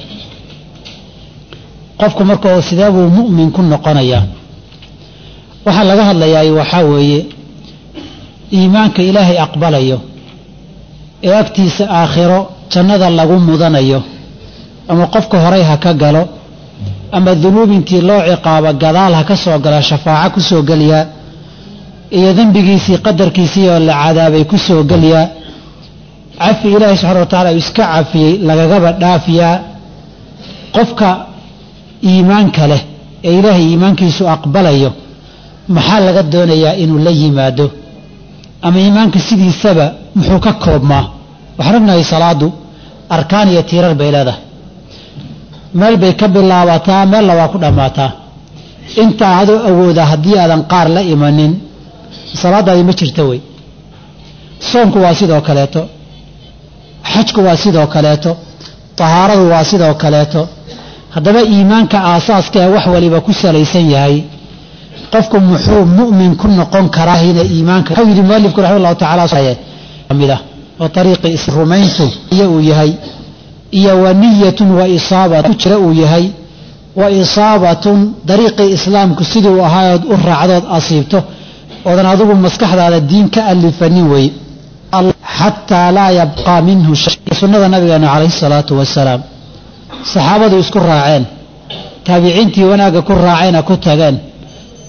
qofku marka uu sidaabuu mu'min ku noqonaya waxa laga hadlayaa waxa weeye iimaanka ilaahay aqbalayo ee agtiisa aakhiro jannada lagu mudanayo ama qofka horay ha ka galo ama dunuubintii loo ciqaaba gadaal ha ka soo gala shafaaca ku soo galiya iyo dambigiisii qadarkiisii oo la cadaabay ku soo galiya cafi ilaahay subxaanahu wa tacaala iska cafiyey lagagaba dhaafiyaa qofka iimaanka leh ee ilaahay iimaankiisu aqbalayo maxaa laga doonayaa inuu la yimaado ama iimaanka sidiisaba muxuu ka koobmaa waxaan ognahay salaadu arkaan iyo tiirar bay leedahay meel bay ka bilaabataa meelna waa ku dhammaataa intaa adoo awooda haddii aadan qaar la imanin salaadaadi ma jirto wey soonku waa sidoo kaleeto xajku waa sidoo kaleeto tahaaradu waa sidoo kaleeto haddaba iimaanka aasaaska ee wax waliba ku salaysan yahay qofku muxuu mu'min ku noqon karaa hina iimaanka wuxuu yidhi mu'alifku raximahullahu tacaala kamida oo ariiqii isrumayntu iyo uu yahay iyo waniyatun wa isaabatun jira uu yahay wa isaabatun dariiqii islaamku sidii uu ahaayood u raacdood asiibto oodan adigu maskaxdaada diin ka alifanin wey xataa laa yabqaa minhu shay sunnada nabigeena calayhi salaatu wasalaam saxaabadu isku raaceen taabiciintii wanaagga ku raacayna ku tageen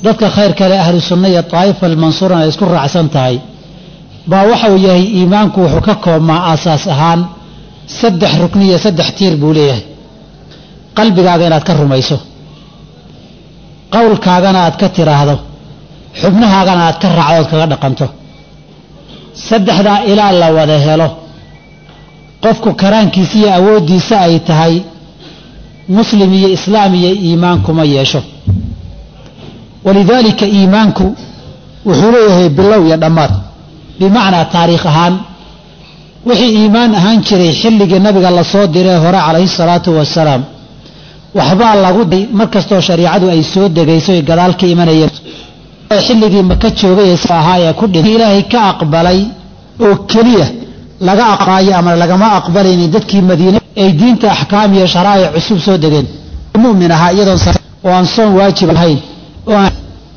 dadka khayr kale ahlu sunna iyo taaifa almansuura ay isku raacsan tahay baa waxa uu yahay iimaanku wuxuu ka koobmaa aasaas ahaan saddex rukni iyo saddex tiir buu leeyahay qalbigaaga inaad ka rumayso qowlkaagana aad ka tiraahdo xubnahaagana aad ka raacdo ood kaga dhaqanto saddexdaa ilaa la wada helo qofku karaankiisa iyo awooddiisa ay tahay muslim iyo islaam iyo iimaan kuma yeesho walidaalika iimaanku wuxuu leeyahay bilow iyo dhammaad bimacnaa taariikh ahaan wixii iimaan ahaan jiray xilligii nabiga la soo diray hore calayhi salaatu wasalaam waxbaa lagu day markastoo shariicadu ay soo degayso ay gadaal ka imanayeen xilligii maka joogay ahaa ee ku dhintay ilaahay ka aqbalay oo keliya laga aqaayo ama lagama aqbalaynin dadkii madiine ay diinta axkaam iyo sharaa'ic cusub soo degeen mu'min ahaa iyadoon oo aan soon waajib ahayn oo aan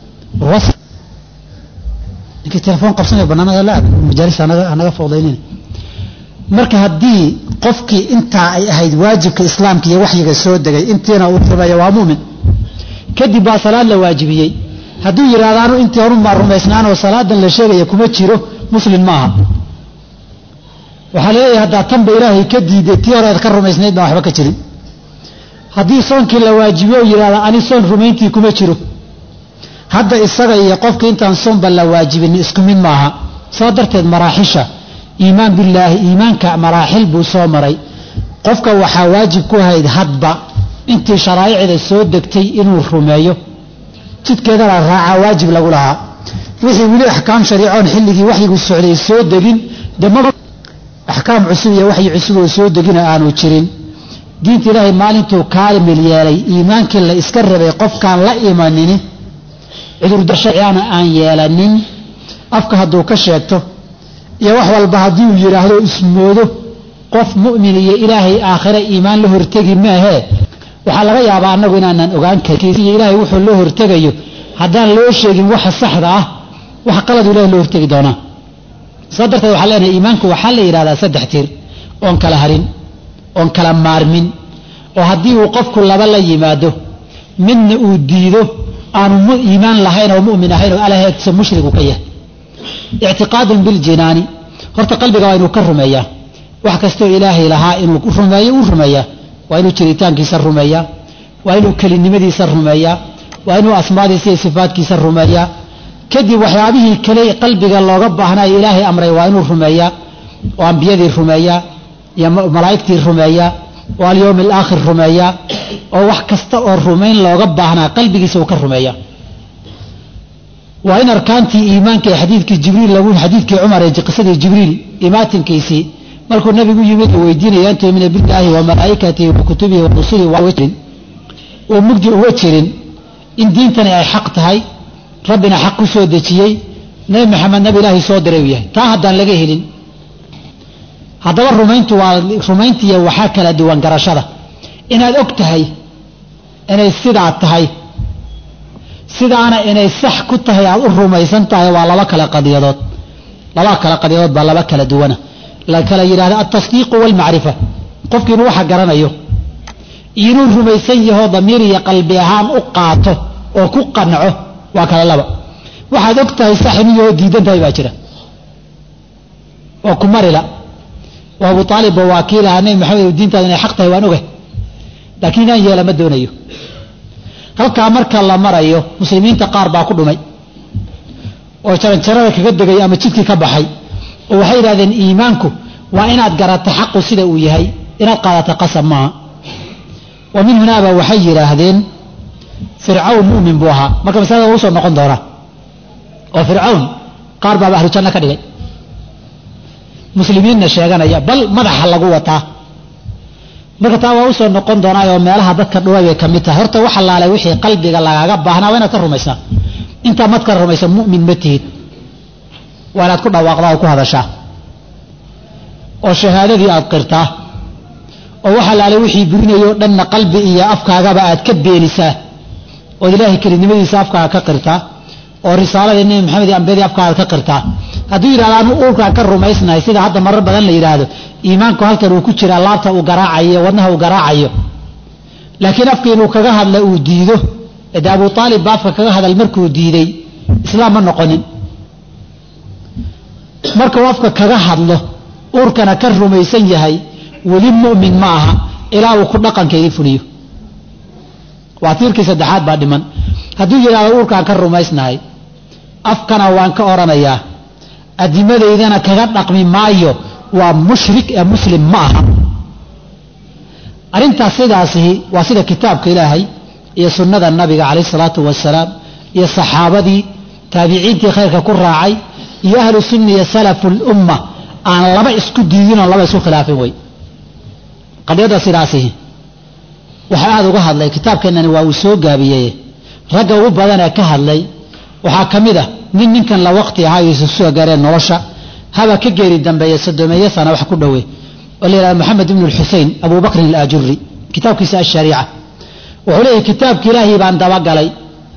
ninkii telefoon qabsanaya bannaanada la aad majaalis anaga fowdaynin marka haddii qofkii intaa ay ahayd waajibka islaamka iyo waxyiga soo degay intiina uu rumeeyo waa mu'min kadib baa salaad la waajibiyey hadduu yidhaahdaanu intii horun maa rumaysnaan oo salaadan la sheegaya kuma jiro muslim maaha waxaa leeyahay haddaa tanba ilaahay ka diiday tii horeed ka rumaysnayd baan waxba ka jirin haddii soonkii la waajibiyo oo yidhahda ani soon rumayntii kuma jiro hadda isaga iyo qofka intaan soonba la waajibin isku mid maaha saa darteed maraaxisha iimaan billaahi iimaanka maraaxil buu soo maray qofka waxaa waajib ku ahayd hadba intii sharaa'icda soo degtay inuu rumeeyo jidkeedana raaca waajib lagu lahaa wixii weli axkaam shariicoon xilligii waxyigu socday soo degin dama axkaam cusub iyo waxyi cusub oo soo degina aanu jirin diinta ilaahay maalintuu kaamil yeelay iimaankii la iska rabay qofkaan la imanini cudurdaar sharciana aan yeelanin afka hadduu ka sheegto iyo wax walba haddii uu yidhaahdo ismoodo qof mu'min iyo ilaahay aakhire iimaan la hortegi maahee waxaa laga yaabaa annagu inaanaan ogaan karin iyo ilaahay wuxuu loo hortegayo haddaan loo sheegin waxa saxda ah wax qaladu ilaahay loo hortegi doonaa saa darteed waxaa leenahay iimaanku waxaa la yidhahdaa saddex tiir oon kala harin oon kala maarmin oo haddii uu qofku laba la yimaado midna uu diido aanu iimaan lahayn oo mu'min ahayn oo alaheedsa mushrigu ka yahay ictiqaadun biljinaani horta qalbiga waa inuu ka rumeeyaa wax kastoo ilaahay lahaa inuu rumeeyo uu rumeeyaa waa inuu jiritaankiisa rumeeyaa waa inuu kelinimadiisa rumeeyaa waa inuu asmaadiisa iyo sifaadkiisa rumeeyaa kadib waxyaabihii kale qalbiga looga baahnaa ilaahay amray waa inuu rumeeyaa oo ambiyadii rumeeyaa iyo malaa'igtii rumeeyaa oo alyawm alaakhir rumeeyaa oo wax kasta oo rumayn looga baahnaa qalbigiisa uu ka rumeeyaa waa in arkaantii iimaanka ee xadiidkii jibriil lagu xadiidkii cumar ee qisadii jibriil imaatinkiisii markuu nabigu yimid uu weydiinaya an tu'mina billaahi wa malaa'ikatihi wa kutubihi wa rusulihi wa jirin oo mugdi uga jirin in diintani ay xaq tahay rabbina xaq ku soo dejiyey nabi maxamed nabi ilaahay soo diray uu yahay taa haddaan laga helin haddaba rumayntu waa rumayntiiyo waxaa kala duwan garashada inaad og tahay inay sidaa tahay sidaana inay sax ku tahay aad u rumaysan tahay waa laba kala qadiyadood laba kala qadiyadood baa laba kala duwana la kala yidhahda altasdiiqu waalmacrifa qofki inuu waxa garanayo inuu rumaysan yaho damiir iyo qalbi ahaan u qaato oo ku qanco waa kala laba waxaad og tahay sax inuu yaho diidan tahay baa jira oo ku marila waa abu aalib waa wakiilaha nabi maxamed diintaada inay xaq tahay waan ogahay laakiin inaan yeela ma doonayo halkaa marka la marayo muslimiinta qaar baa ku dhumay oo jaranjarada kaga degay ama jidkii ka baxay oo waxay yidhahdeen iimaanku waa inaad garato xaqu sida uu yahay inaad qaadato qasab maaha wa min hunaaba waxay yidhaahdeen fircawn mu'min buu ahaa marka masalada uu soo noqon doonaa oo fircawn qaar baaba ahlu janno ka dhigay muslimiinna sheeganaya bal madaxa lagu wataa marka taa waa u soo noqon doonaa oo meelaha dadka dhuway bay ka mid tahay horta waxa laalay wixii qalbiga lagaaga baahnaa waa inaad ka rumaysaa intaa mad ka rumaysa mu'min ma tihid waa inaad ku dhawaaqdaa oo ku hadashaa oo shahaadadii aad qirtaa oo waxa laalay wixii burinayo dhanna qalbi iyo afkaagaba aad ka beenisaa oo ilaahay kelinimadiisa afkaaga ka qirtaa oo risaalada nabi maxamed iyo ambiyadii afkaaga ka qirtaa hadduu yidhahdo anu uurkaa ka rumaysnahay sida hadda marar badan la yidhaahdo iimaanku halkan uu ku jiraa laabta uu garaacayo wadnaha uu garaacayo laakiin afka inuu kaga hadla uu diido إذا أبو طالب بافك كذا هذا المركو ديدي إسلام ما نقنن مركو وافك كذا هذا أوركنا كرم يسيهاي وللمؤمن معها إلى وكل رقم كيف ليه وعطير كسدحات بعد من هدو إلى أوركنا كرم يسناي أفكنا وانك أورانيا أدمد إذا أنا كذا رقم مايو ومشرك مسلم معها أرنت سيداسه وسيد كتاب كإلهي يا سنة النبي عليه الصلاة والسلام يا صحابة تابعين خيرك كل راعي يا أهل السنة يا سلف الأمة أنا الله بيسكت ديننا الله بيسوق خلافه وي قد يدا سيداسه وهذا وهذا لي كتاب كأنني وأوسوق جابيه رجعوا بدنا كهذا لي وحكم ذا من من كان لوقت هاي السوق جارين نرشة هذا كجري الدم بيسد ما يسنا وحكوا دوي ولي محمد بن الحسين أبو بكر الآجري كتاب كساء الشريعة وعليه كتاب كلاهي بان دواق علي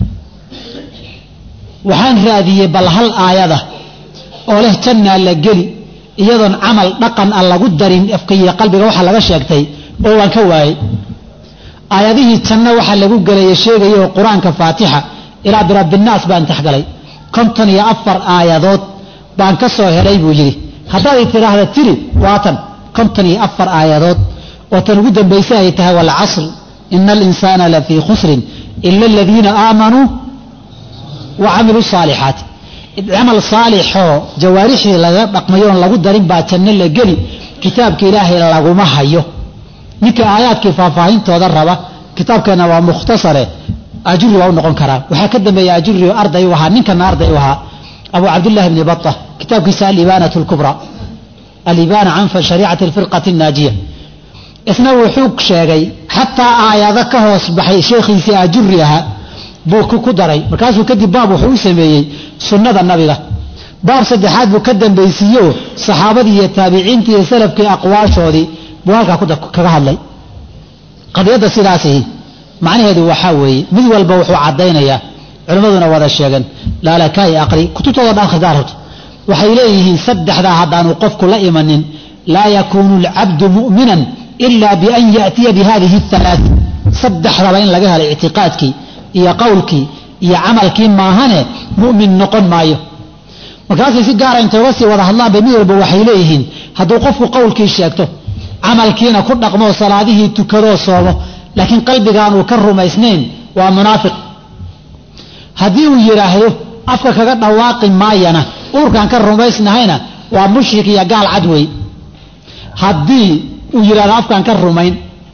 وحان رادية بل هل آياده وله تنى اللقلي إيضا عمل نقن الله قدرين أفقية قلبي وحا لغا شاكتي ووان كواي آياده تنى وحا لغو قلي الشيء هو القرآن كفاتحة إلى برب الناس بان تحقلي كنتن يأفر آيادات بان كسوه هلي بوجري حتى يتراه تري واتن كنتني أفر آيات وتنودا بيسايتها والعصر إن الإنسان لفي خسر إلا الذين آمنوا وعملوا الصالحات عمل صالح جوارحي لقميون لقد دارين باتن لقلي كتاب كإلهي لغو محيو نك آيات كفافاين تودربا كتاب كان مختصر أجري ونقون كرام وحكدم يا أجري أرضي وها نك أرضي وها أبو عبد الله بن بطة كتاب كساء الإبانة الكبرى الإبانة عن شريعة الفرقة الناجية إثنو حوق شيء حتى آياتك هو صبحي شيخي سيأجريها بوكو كدري مركزو كدب باب وحوسمي سنة النبي له باب صدحات بكدن بيسيو صحابة التابعين تي سلف كي أقوال شودي بوالك كده كهذا لي قضية سلاسه معنى هذا وحوي مذو البوح وعدينا يا علماءنا وهذا الشيء لا لا كاي أقري كنت توضع آخر دارت وحيليه سدح ذا هذا وقف كل إيمان لا يكون العبد مؤمنا إلا بأن يأتي بهذه الثلاث سدح ربين لقاها الاعتقادك يا قولك يا عملك ما هنا مؤمن نقل مايو وكاسي سيجارة انت وسي وضح الله بمير بوحيليهن هذا وقف قولك الشيكتو عملكينا كل نقمه صلاته تكرو صومه لكن قلبي كانوا كرم اثنين ومنافق هديه يراهيه أفكا قد واقع ماينا أوركان كرم اثنين ومشرك يا قال عدوي هديه ويراه أفكان كرمين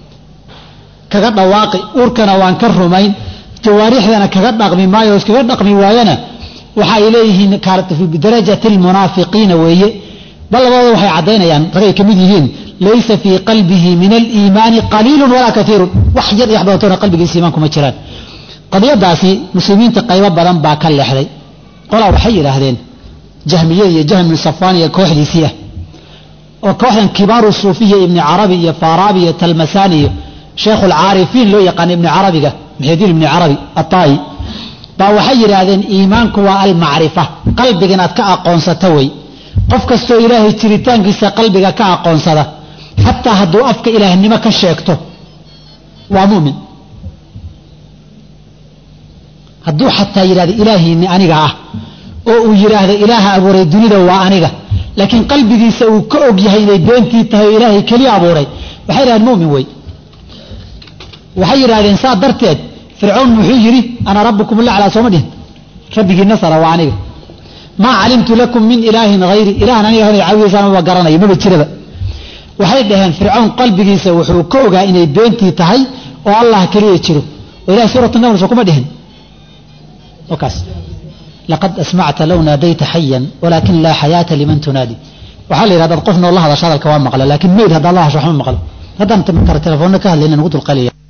كقد واقع أوركان وان كرمين جوارحنا كقد نقمي مايوس كقد نقمي واينا وحا إليه كانت في بدرجة المنافقين وهي بل الله وحي عدينا يعني رغي كمديين ليس في قلبه من الإيمان قليل ولا كثير وحجر يحبطون قلبك إيمانكم أجران قضية داسي مسلمين تقيبا بلان باكال لحظي قولوا وحي لهذين جهمية جهم من صفانية كوحدي سيه وكوحدا كبار الصوفية ابن عربي فارابي تلمساني شيخ العارفين لو يقان ابن عربي محيدين ابن عربي الطائي باوحي لهذين إيمانك والمعرفة قلبك ناتك أقون ستوي قفك استو إلهي تريتان كيسا قلبك كأقون سدا حتى هدو أفك إله إنما كشيكته ومؤمن هدو حتى يراد إلهي إني أنيقا أو يراد إله أبوري الدنيا وأنيقا لكن قلبي سو كأوب يهين بنتي تهي إلهي كلي أبوري وحير المؤمن وي وحير الإنسان درتد فرعون محيري أنا ربكم الله على صمده ربك النصر وأنيقا ما علمت لكم من إله غيري إله أنا يهني عويز أنا وقرنا يمبت شربا وحيد لهن فرعون قلبي سوحو كوغا إني بنتي تهي والله كلي يشرو وإلى سورة النور سوكما دهن وكاس لقد أسمعت لو ناديت حيا ولكن لا حياة لمن تنادي وحال هذا القفنا والله هذا شهر الكوام مقلا لكن ميد هذا الله شحن مقلا هذا أنت مكر تلفونك لأن نقول القليل